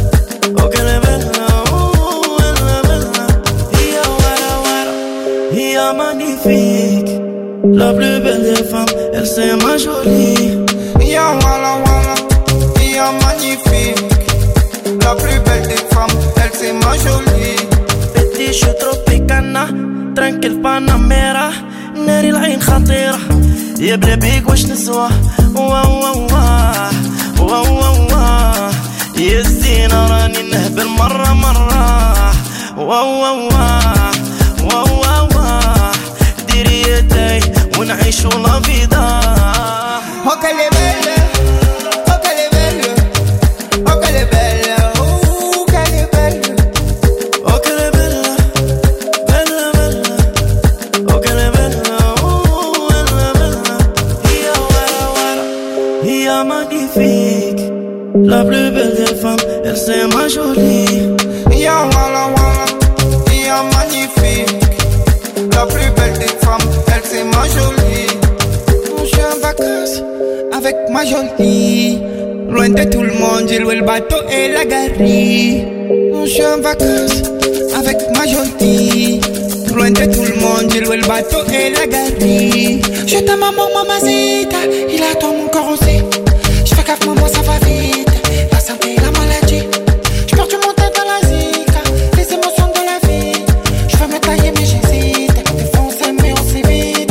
Oh qu'elle est belle. Oh elle est belle. Ia wara wara. Ia magnifique. La plus belle des femmes, elle c'est ma jolie. Ia wala wala. Ia magnifique. La plus belle des femmes, elle c'est ma jolie. Petit je suis tropicana. Tranquille Panamera. ناري العين خطيرة يا بلابيك واش نسوى واه واه واه واه يا الزينة راني نهبل مرة مرة واه واه واه واه ديري يدي ونعيشو لا فيدا. Oh qu'elle est belle. Oh qu'elle est belle. Oh qu'elle est belle. Oh qu'elle est belle. Oh qu'elle est belle. Belle belle. Oh qu'elle est belle. Oh elle est belle. Ia wara wara. Ia magnifique. La plus belle des femmes, elle c'est ma jolie. Ia wala wala. Ia magnifique. La plus belle des femmes, elle c'est ma jolie. Je suis en vacances avec ma jolie. Loin de tout le monde, j'ai loué le bateau et la galerie. Je suis en vacances avec ma jolie. Loin de tout le monde, j'ai loué le bateau et la galerie. Je t'aime maman, mamacita. Il attend mon corps aussi. Je fais gaffe, maman, ça va vite. La santé et la maladie. Je perds du montant dans la zika. Les émotions de la vie. Je veux me tailler, mais j'hésite. Des fois on s'aime, mais on s'évite.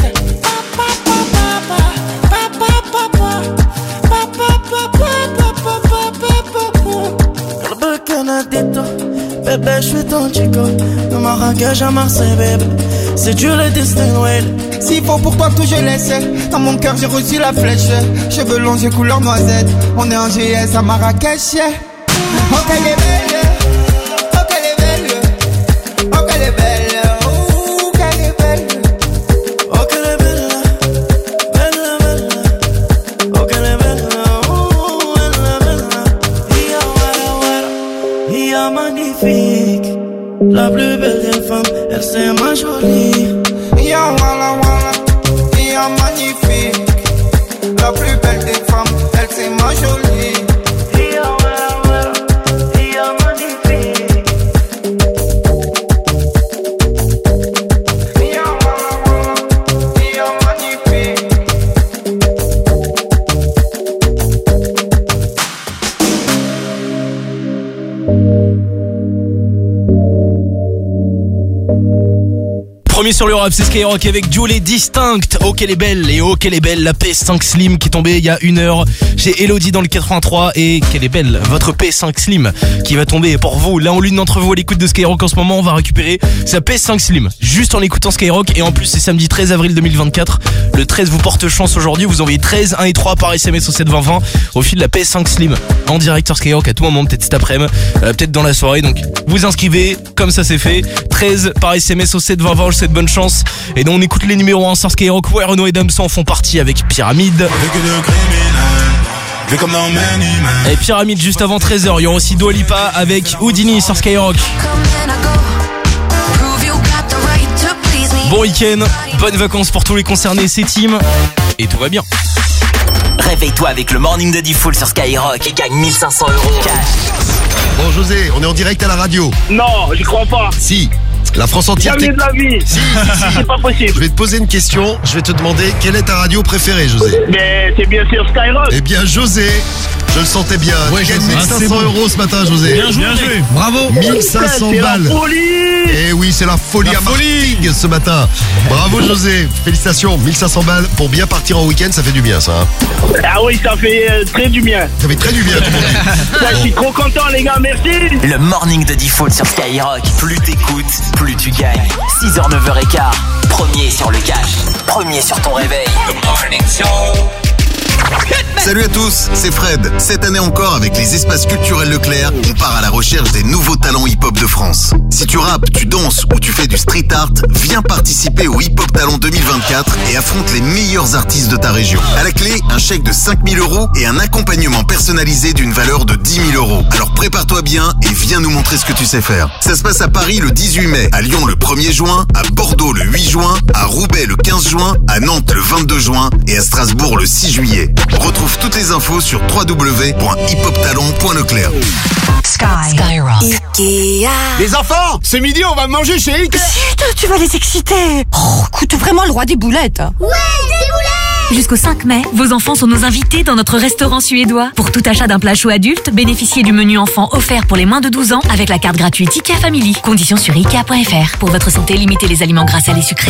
قلبك انا اديته bébé je suis ton chico de Marrakech à Marseille bébé c'est Dieu le destin ouais. S'il faut pour toi tout je laisse. Dans mon cœur j'ai reçu la flèche. Cheveux longs j'ai couleur noisette. On est en GS à Marrakech yeah. Oh qu'elle est belle. Oh qu'elle est belle. Oh qu'elle est belle. Oh qu'elle est belle. Oh qu'elle est belle. Belle belle. Oh qu'elle est belle. Oh elle est belle. Ia wara wara. Ia magnifique. La plus belle des femmes, elle c'est ma jolie. Ia wala wala. Ia magnifique. La plus belle des femmes, elle c'est ma jolie. Ia wara wara. Ia magnifique. Ia wala wala. Ia magnifique. Premier sur le rap, c'est Skyrock avec Jules Distinct. Oh qu'elle est belle, et oh qu'elle est belle, la PS5 Slim qui est tombée il y a 1 heure chez Elodie dans le 83. Et quelle est belle, votre PS5 Slim qui va tomber pour vous. Là, l'une d'entre vous à l'écoute de Skyrock en ce moment, on va récupérer sa PS5 Slim juste en écoutant Skyrock. Et en plus, c'est samedi 13 avril 2024. Le 13 vous porte chance aujourd'hui. Vous envoyez 13, 1 et 3 par SMS au 72020 au fil de la PS5 Slim en direct sur Skyrock à tout moment, peut-être cet après-midi, peut-être dans la soirée. Donc vous inscrivez, comme ça c'est fait. 13 par SMS au 72020, je vous souhaite bonne chance. Et donc on écoute les numéros 1 sur Skyrock. Ouais, Renaud et Damso en font partie avec Pyramide. Et Pyramide juste avant 13h. Il y aura aussi Dua Lipa avec Houdini sur Skyrock. Bon week-end, bonnes vacances pour tous les concernés, c'est Tim. Et tout va bien. Réveille-toi avec le morning de Diffoul sur Skyrock et gagne 1500 € cash. Bon José, on est en direct à la radio. Non, j'y crois pas. Si, la France entière. Jamais de la vie. Si. C'est pas possible. Je vais te poser une question, je vais te demander quelle est ta radio préférée, José. Mais c'est bien sûr Skyrock. Eh bien José, je le sentais bien. Ouais, tu gagnes José. 1500 € ce matin, José. Bien joué. Bravo. 1500 C'est balles. la folie. Eh oui, c'est la folie à Martigues ce matin. Bravo José, félicitations. 1500 balles pour bien partir en week-end, ça fait du bien ça. Hein. Ah oui, ça fait très du bien. Ça fait très du bien, tout le monde dit. Ça, je suis trop content les gars, merci. Le morning de Diffoul sur Skyrock. Plus t'écoutes, plus tu gagnes. 6h, 9h15. Premier sur le cash. Premier sur ton réveil. Le morning show. Salut à tous, c'est Fred. Cette année encore, avec les espaces culturels Leclerc, on part à la recherche des nouveaux talents hip-hop de France. Si tu rappes, tu danses ou tu fais du street art, viens participer au Hip Hop Talent 2024 et affronte les meilleurs artistes de ta région. À la clé, un chèque de 5000 € et un accompagnement personnalisé d'une valeur de 10 000 €. Alors prépare-toi bien et viens nous montrer ce que tu sais faire. Ça se passe à Paris le 18 mai, à Lyon le 1er juin, à Bordeaux le 8 juin, à Roubaix le 15 juin, à Nantes le 22 juin et à Strasbourg le 6 juillet. Retrouve toutes les infos sur www.hiphoptalent.leclerc. Skyrock. Ikea. Les enfants, c'est midi, on va manger chez Ikea. Zut, tu vas les exciter. Oh, écoute, vraiment le roi des boulettes. Ouais, des boulettes! Jusqu'au 5 mai, vos enfants sont nos invités dans notre restaurant suédois. Pour tout achat d'un plat chaud adulte, bénéficiez du menu enfant offert pour les moins de 12 ans avec la carte gratuite Ikea Family. Conditions sur Ikea.fr. Pour votre santé, limitez les aliments gras, salés, sucrés.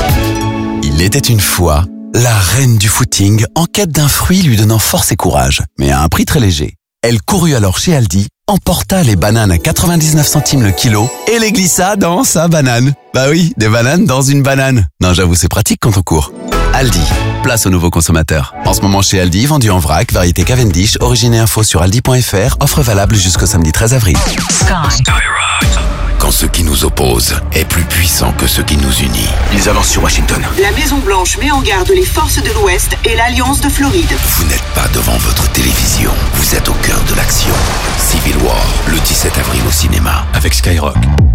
Il était une fois la reine du footing en quête d'un fruit lui donnant force et courage, mais à un prix très léger. Elle courut alors chez Aldi, emporta les bananes à 99 centimes le kilo et les glissa dans sa banane. Bah oui, des bananes dans une banane. Non, j'avoue, c'est pratique quand on court. Aldi, place aux nouveaux consommateurs. En ce moment chez Aldi, vendu en vrac, variété Cavendish, origine et info sur aldi.fr, offre valable jusqu'au samedi 13 avril. Quand ce qui nous oppose est plus puissant que ce qui nous unit. Ils avancent sur Washington. La Maison-Blanche met en garde les forces de l'Ouest et l'Alliance de Floride. Vous n'êtes pas devant votre télévision, vous êtes au cœur de l'action. Civil War, le 17 avril au cinéma, avec Skyrock.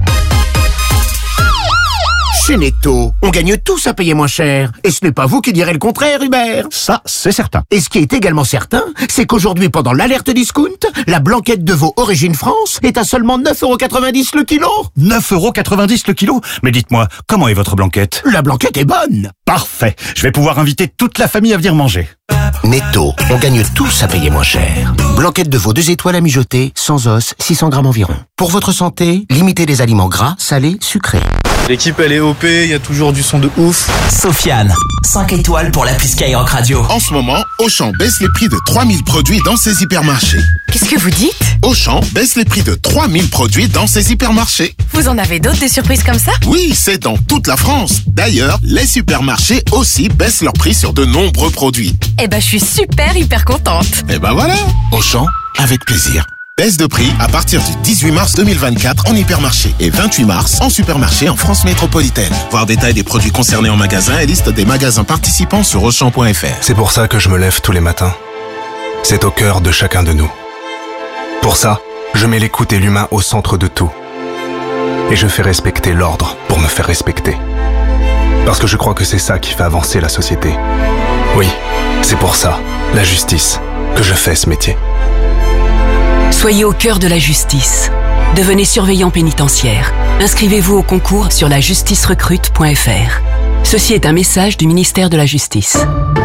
Chez Netto, on gagne tous à payer moins cher. Et ce n'est pas vous qui direz le contraire, Hubert. Ça, c'est certain. Et ce qui est également certain, c'est qu'aujourd'hui, pendant l'alerte discount, la blanquette de veau Origine France est à seulement 9,90 € le kilo. 9,90 € le kilo? Mais dites-moi, comment est votre blanquette? La blanquette est bonne. Parfait. Je vais pouvoir inviter toute la famille à venir manger. Netto, on gagne tous à payer moins cher. Blanquette de veau 2 étoiles à mijoter, sans os, 600 grammes environ. Pour votre santé, limitez les aliments gras, salés, sucrés. L'équipe elle est OP, il y a toujours du son de ouf. Sofiane, 5 étoiles pour l'appli Skyrock Radio. En ce moment, Auchan baisse les prix de 3000 produits dans ses hypermarchés. Qu'est-ce que vous dites? Auchan baisse les prix de 3000 produits dans ses hypermarchés. Vous en avez d'autres des surprises comme ça? Oui, c'est dans toute la France. D'ailleurs, les supermarchés aussi baissent leurs prix sur de nombreux produits. Eh ben, je suis hyper contente. Et ben voilà, Auchan, avec plaisir. Baisse de prix à partir du 18 mars 2024 en hypermarché et 28 mars en supermarché en France métropolitaine. Voir détail des produits concernés en magasin et liste des magasins participants sur Auchan.fr. C'est pour ça que je me lève tous les matins. C'est au cœur de chacun de nous. Pour ça, je mets l'écoute et l'humain au centre de tout. Et je fais respecter l'ordre pour me faire respecter. Parce que je crois que c'est ça qui fait avancer la société. Oui, c'est pour ça, la justice, que je fais ce métier. Soyez au cœur de la justice. Devenez surveillant pénitentiaire. Inscrivez-vous au concours sur lajusticerecrute.fr. Ceci est un message du ministère de la Justice.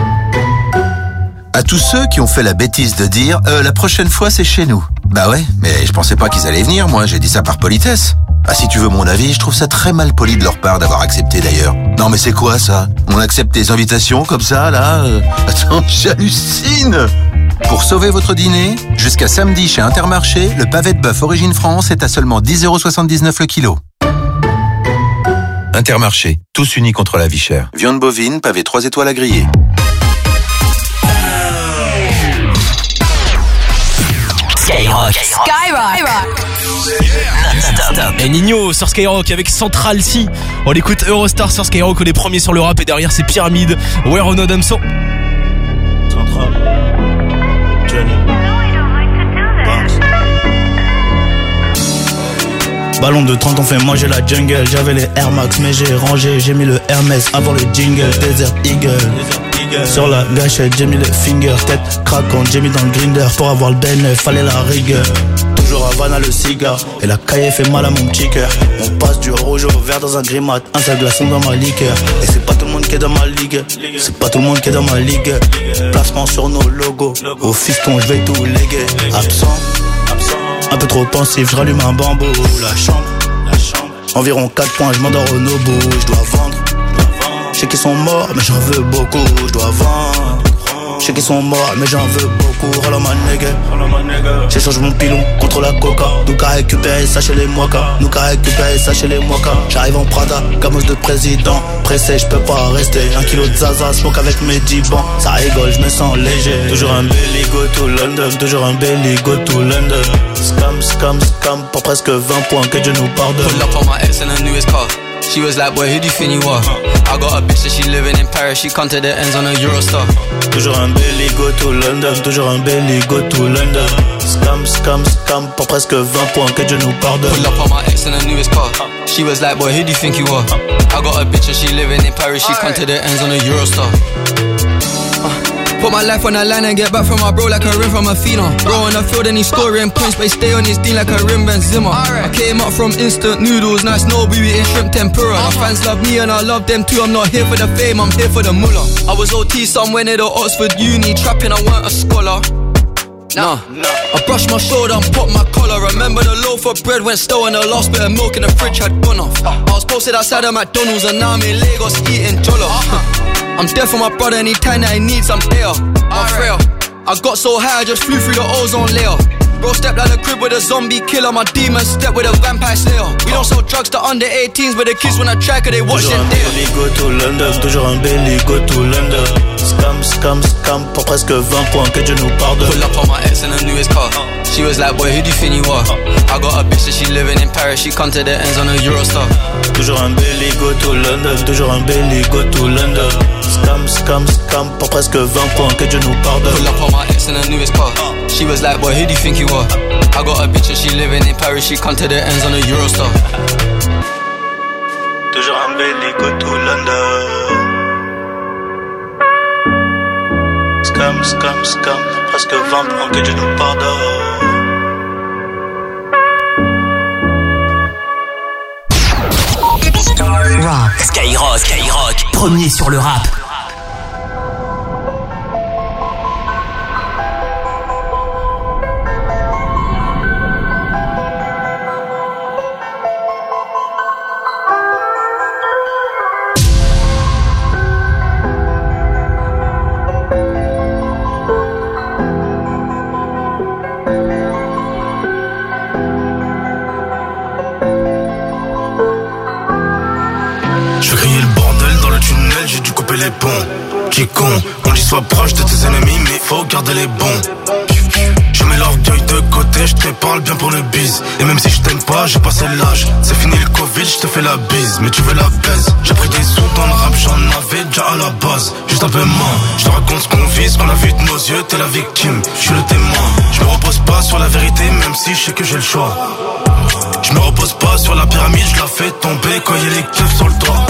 À tous ceux qui ont fait la bêtise de dire la prochaine fois c'est chez nous. Bah ouais, mais je pensais pas qu'ils allaient venir, moi, j'ai dit ça par politesse. Ah, si tu veux mon avis, je trouve ça très mal poli de leur part d'avoir accepté d'ailleurs. Non mais c'est quoi ça? On accepte des invitations comme ça, là Attends, j'hallucine. Pour sauver votre dîner, jusqu'à samedi chez Intermarché, le pavé de bœuf Origine France est à seulement 10,79 € le kilo. Intermarché, tous unis contre la vie chère. Viande bovine, pavé 3 étoiles à griller. Skyrock. Et Nino sur Skyrock avec Central C. On écoute Eurostar sur Skyrock, on est premiers sur le rap et derrière c'est Pyramide. Where on Damso. Central. Johnny. Box. Ballon de 30 on fait manger la jungle. J'avais les Air Max mais j'ai rangé. J'ai mis le Hermès avant le jingle. Desert Eagle. Sur la gâchette j'ai mis le finger. Tête craquante j'ai mis dans le grinder. Pour avoir le bénéf fallait la rigueur. Toujours Havana le cigare. Et la caille fait mal à mon petit cœur. On passe du rouge au vert dans un grimat. Un seul glaçon dans ma liqueur. Et c'est pas tout le monde qui est dans ma ligue. C'est pas tout le monde qui est dans ma ligue. Placement sur nos logos. Au fiston je vais tout léguer. Absent. Un peu trop pensif, je rallume un bambou. La chambre. Environ 4 points, je m'endors au Nobu. Je dois vendre. Je sais qu'ils sont morts, mais j'en veux beaucoup. Je dois vendre. Je sais qu'ils sont morts, mais j'en veux beaucoup. Roll my nigga. J'échange mon pilon contre la coca. Nous qu'à récupérer ça chez les moicas. Nous qu'à récupérer ça chez les moicas. J'arrive en Prada, camos de président. Pressé, j'peux pas rester. 1 kilo de zaza, smoke avec mes 10 bancs. Ça rigole, j'me sens léger. Toujours un belly, go to London. Toujours un belly, go to London. Scam, pour presque 20 points, que Dieu nous pardonne. Pull up on my ex in a newest car. She was like, boy, who do you think you are? I got a bitch that she living in Paris. She come to the ends on a Eurostar. Toujours un belly, go to London. Toujours un belly, go to London. Scam, pour presque 20 points, que Dieu nous pardonne. Pull up on my ex in a newest car. She was like, boy, who do you think you are? I got a bitch that she living in Paris. She come to the ends on a Eurostar. Put my life on the line and get back from my bro like a rim from a phenom. Bro on the field and he's scoring points, but he stay on his team like a rim Benzema. I came up from instant noodles, nice no we eating shrimp tempura. My fans love me and I love them too. I'm not here for the fame, I'm here for the mullah. I was OT somewhere near the Oxford Uni, trapping, I weren't a scholar. Nah, I brushed my shoulder and popped my collar. Remember the loaf of bread went stale and the last bit of milk in the fridge had gone off. I was posted outside of McDonald's and now I'm in Lagos eating jollof. I'm there for my brother anytime that he needs, I'm there. I'm frail. I got so high I just flew through the ozone layer. Bro stepped out the crib with a zombie killer. My demon stepped with a vampire slayer. We don't sell drugs to under 18s, but the kids wanna try cause they watch it there. Toujours un belly, go to London. Toujours un belly, go to London. Scam, pour presque 20 points, que Dieu nous pardonne. Pull up on my ex in a newest car. She was like, boy, who do you think you are? I got a bitch that she living in Paris. She come to the ends on a Eurostar. Toujours un belly, go to London. Toujours un belly, go to London. Scam, pour presque 20 points, que Dieu nous pardonne. Pull up on my ex in a newest car. She was like, boy, who do you think you are? I got a bitch that she living in Paris. She come to the ends on a Eurostar. Toujours un belly, go to London. Scam, presque 20 points, que Dieu nous pardonne. Skyrock, premier sur le rap. Les ponts, qui con, on dit sois proche de tes ennemis, mais faut garder les bons. Je mets l'orgueil de côté, je te parle bien pour le bise. Et même si je t'aime pas, j'ai passé l'âge. C'est fini le Covid, je te fais la bise, mais tu veux la baise. J'ai pris des sous dans le rap, j'en avais déjà à la base. Juste un peu moins, je te raconte ce qu'on vit, ce qu'on a vu de nos yeux, t'es la victime, je suis le témoin. Je me repose pas sur la vérité, même si je sais que j'ai le choix. Je me repose pas sur la pyramide, je la fais tomber quand y'a les keufs sur le toit.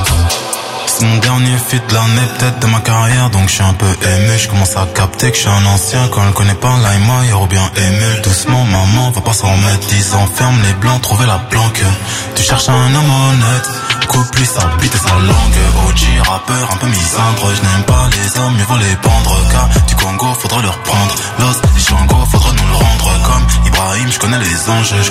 C'est mon dernier feat de l'année, peut-être de ma carrière, donc je suis un peu ému. Je commence à capter que je suis un ancien. Quand elle connaît pas l'Aïma, y'a bien ému. Doucement, maman, va pas s'en remettre. Ils enferment les blancs, trouver la planque. Tu cherches un homme honnête, coupe lui sa bite et sa langue. OG, rappeur, un peu misandre. Je n'aime pas les hommes, mieux vaut les pendre. Car du Congo, faudra leur prendre. L'os, les Chango, faudra nous le rendre. Comme Ibrahim, je connais les enjeux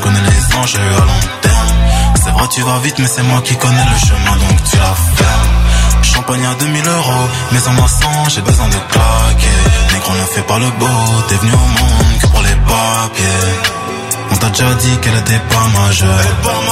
à long terme. C'est vrai, tu vas vite, mais c'est moi qui connais le chemin, donc tu la fermes. Champagne à 2000 €, mais en 100, j'ai besoin de claquer. Négro ne fait pas le beau, t'es venu au monde que pour les papiers. On t'a déjà dit qu'elle était pas majeure.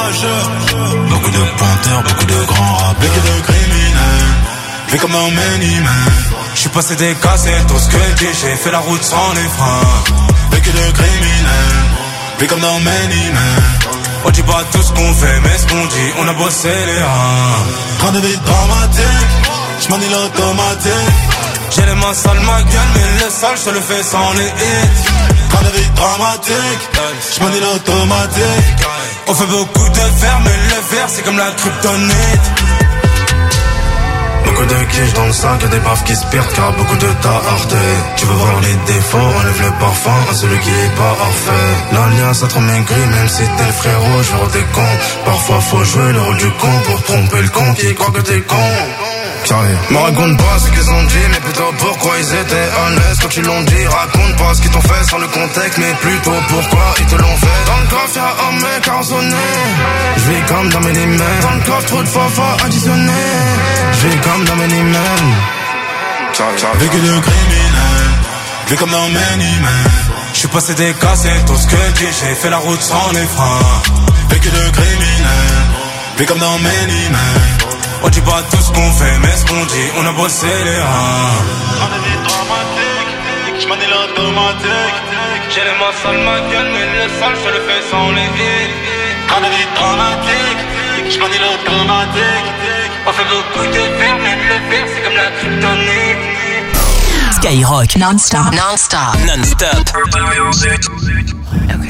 Beaucoup de pointeurs, beaucoup de grands rappeurs. Beaucoup de criminels, vu comme un man. J'suis passé des cassettes, tout ce que dit, j'ai fait la route sans les freins. Beaucoup de criminels, vu comme un man. On dit pas tout ce qu'on fait, mais ce qu'on dit, on a bossé les reins. Train de vie dramatique, j'm'en dis l'automatique. J'ai les mains sales ma gueule, mais le sale je te le fais sans les hits. Train de vie dramatique, j'manie l'automatique. On fait beaucoup de verre, mais le verre c'est comme la kryptonite. Beaucoup de quiches dans le sac, y'a des baffes qui se perdent car beaucoup de t'as. Tu veux voir les défauts, enlève le parfum à celui qui est pas parfait. L'alliance a trop maigri, même si t'es le frérot, je veux des cons. Parfois faut jouer le rôle du con pour tromper le con qui croit que t'es con. Me raconte pas ce qu'ils ont dit, mais plutôt pourquoi ils étaient à l'aise quand ils l'ont dit. Raconte pas ce qu'ils t'ont fait sans le contexte, mais plutôt pourquoi ils te l'ont fait. Dans le coffre y'a un mec arraisonné, je vis comme dans mes limits. Dans le coffre trop de fafa additionné, je vis comme dans mes limits. Vécu de criminel, vu comme dans Many Men. J'suis passé des cassettes, tout ce que dit, j'ai fait la route sans les freins. Vécu de criminel, vu comme dans Many Men. On dit pas tout ce qu'on fait, mais ce qu'on dit, on a bossé les reins. On a des dramatiques, j'manie l'automatique. J'ai les mains sales ma gueule, mais le sale je le fais sans les hits. On a des dramatiques, j'manie l'automatique. On fait beaucoup de verre, mais le verre c'est comme la kryptonite. Skyrock non-stop. Non-stop. Non-stop. Okay.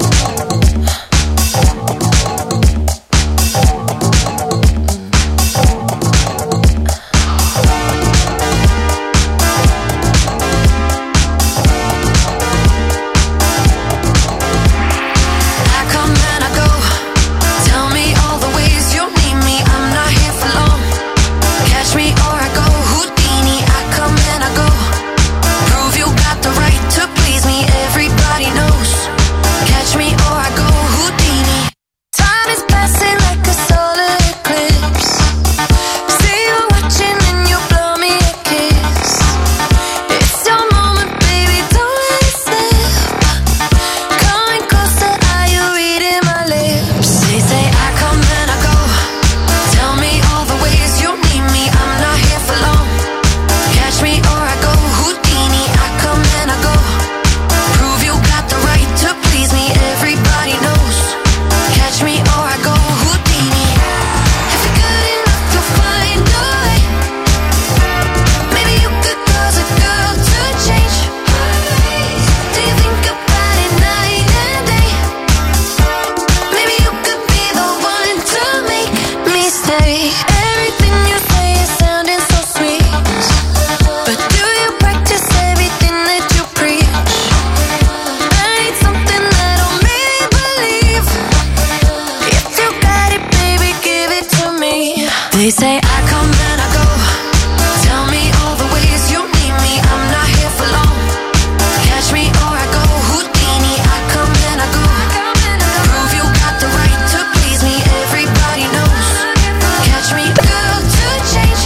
They say I come and I go. Tell me all the ways you need me. I'm not here for long. Catch me or I go Houdini. I come and I go. Prove you got the right to please me. Everybody knows. Catch me, girl, to change.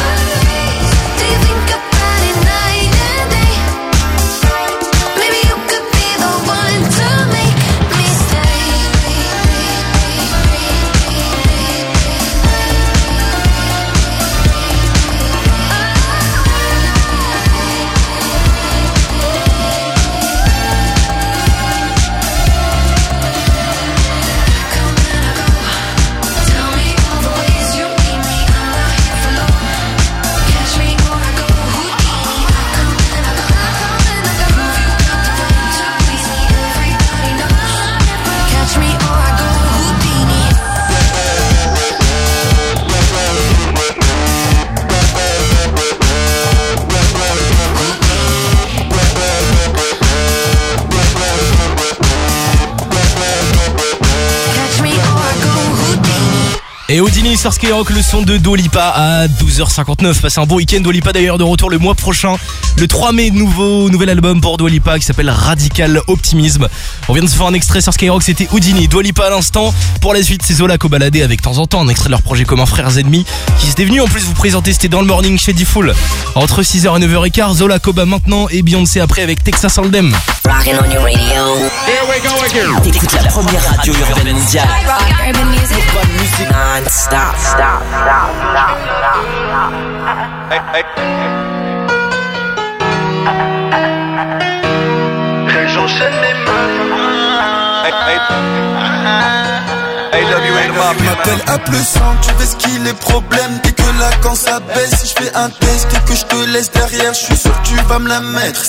Do you think about it night and day? Maybe you could be the one to make me stay. Et Houdini sur Skyrock, le son de Dua Lipa à 12h59. Passez un bon week-end. Dua Lipa d'ailleurs de retour le mois prochain, le 3 mai, nouvel album pour Dua Lipa qui s'appelle Radical Optimisme. On vient de se faire un extrait sur Skyrock, c'était Houdini, Dua Lipa à l'instant. Pour la suite, c'est Zola Kobalade avec de temps en temps un extrait de leur projet commun Frères Ennemis qui s'était venu en plus vous présenter, c'était dans le morning chez D-Fool. Entre 6h et 9h15, Zola Koba maintenant et Beyoncé après avec Texas Hold'em. Rockin' on your radio. Here we go again. T'écoutes la première radio urbaine mondiale. Rock urban music. Non-stop. J'enchaîne les mains. M'appelle à plus 100, tu veux ce qu'il est problème. Dès que là quand ça baisse, si je fais un test et que je te laisse derrière, je suis sûr que tu vas me la mettre.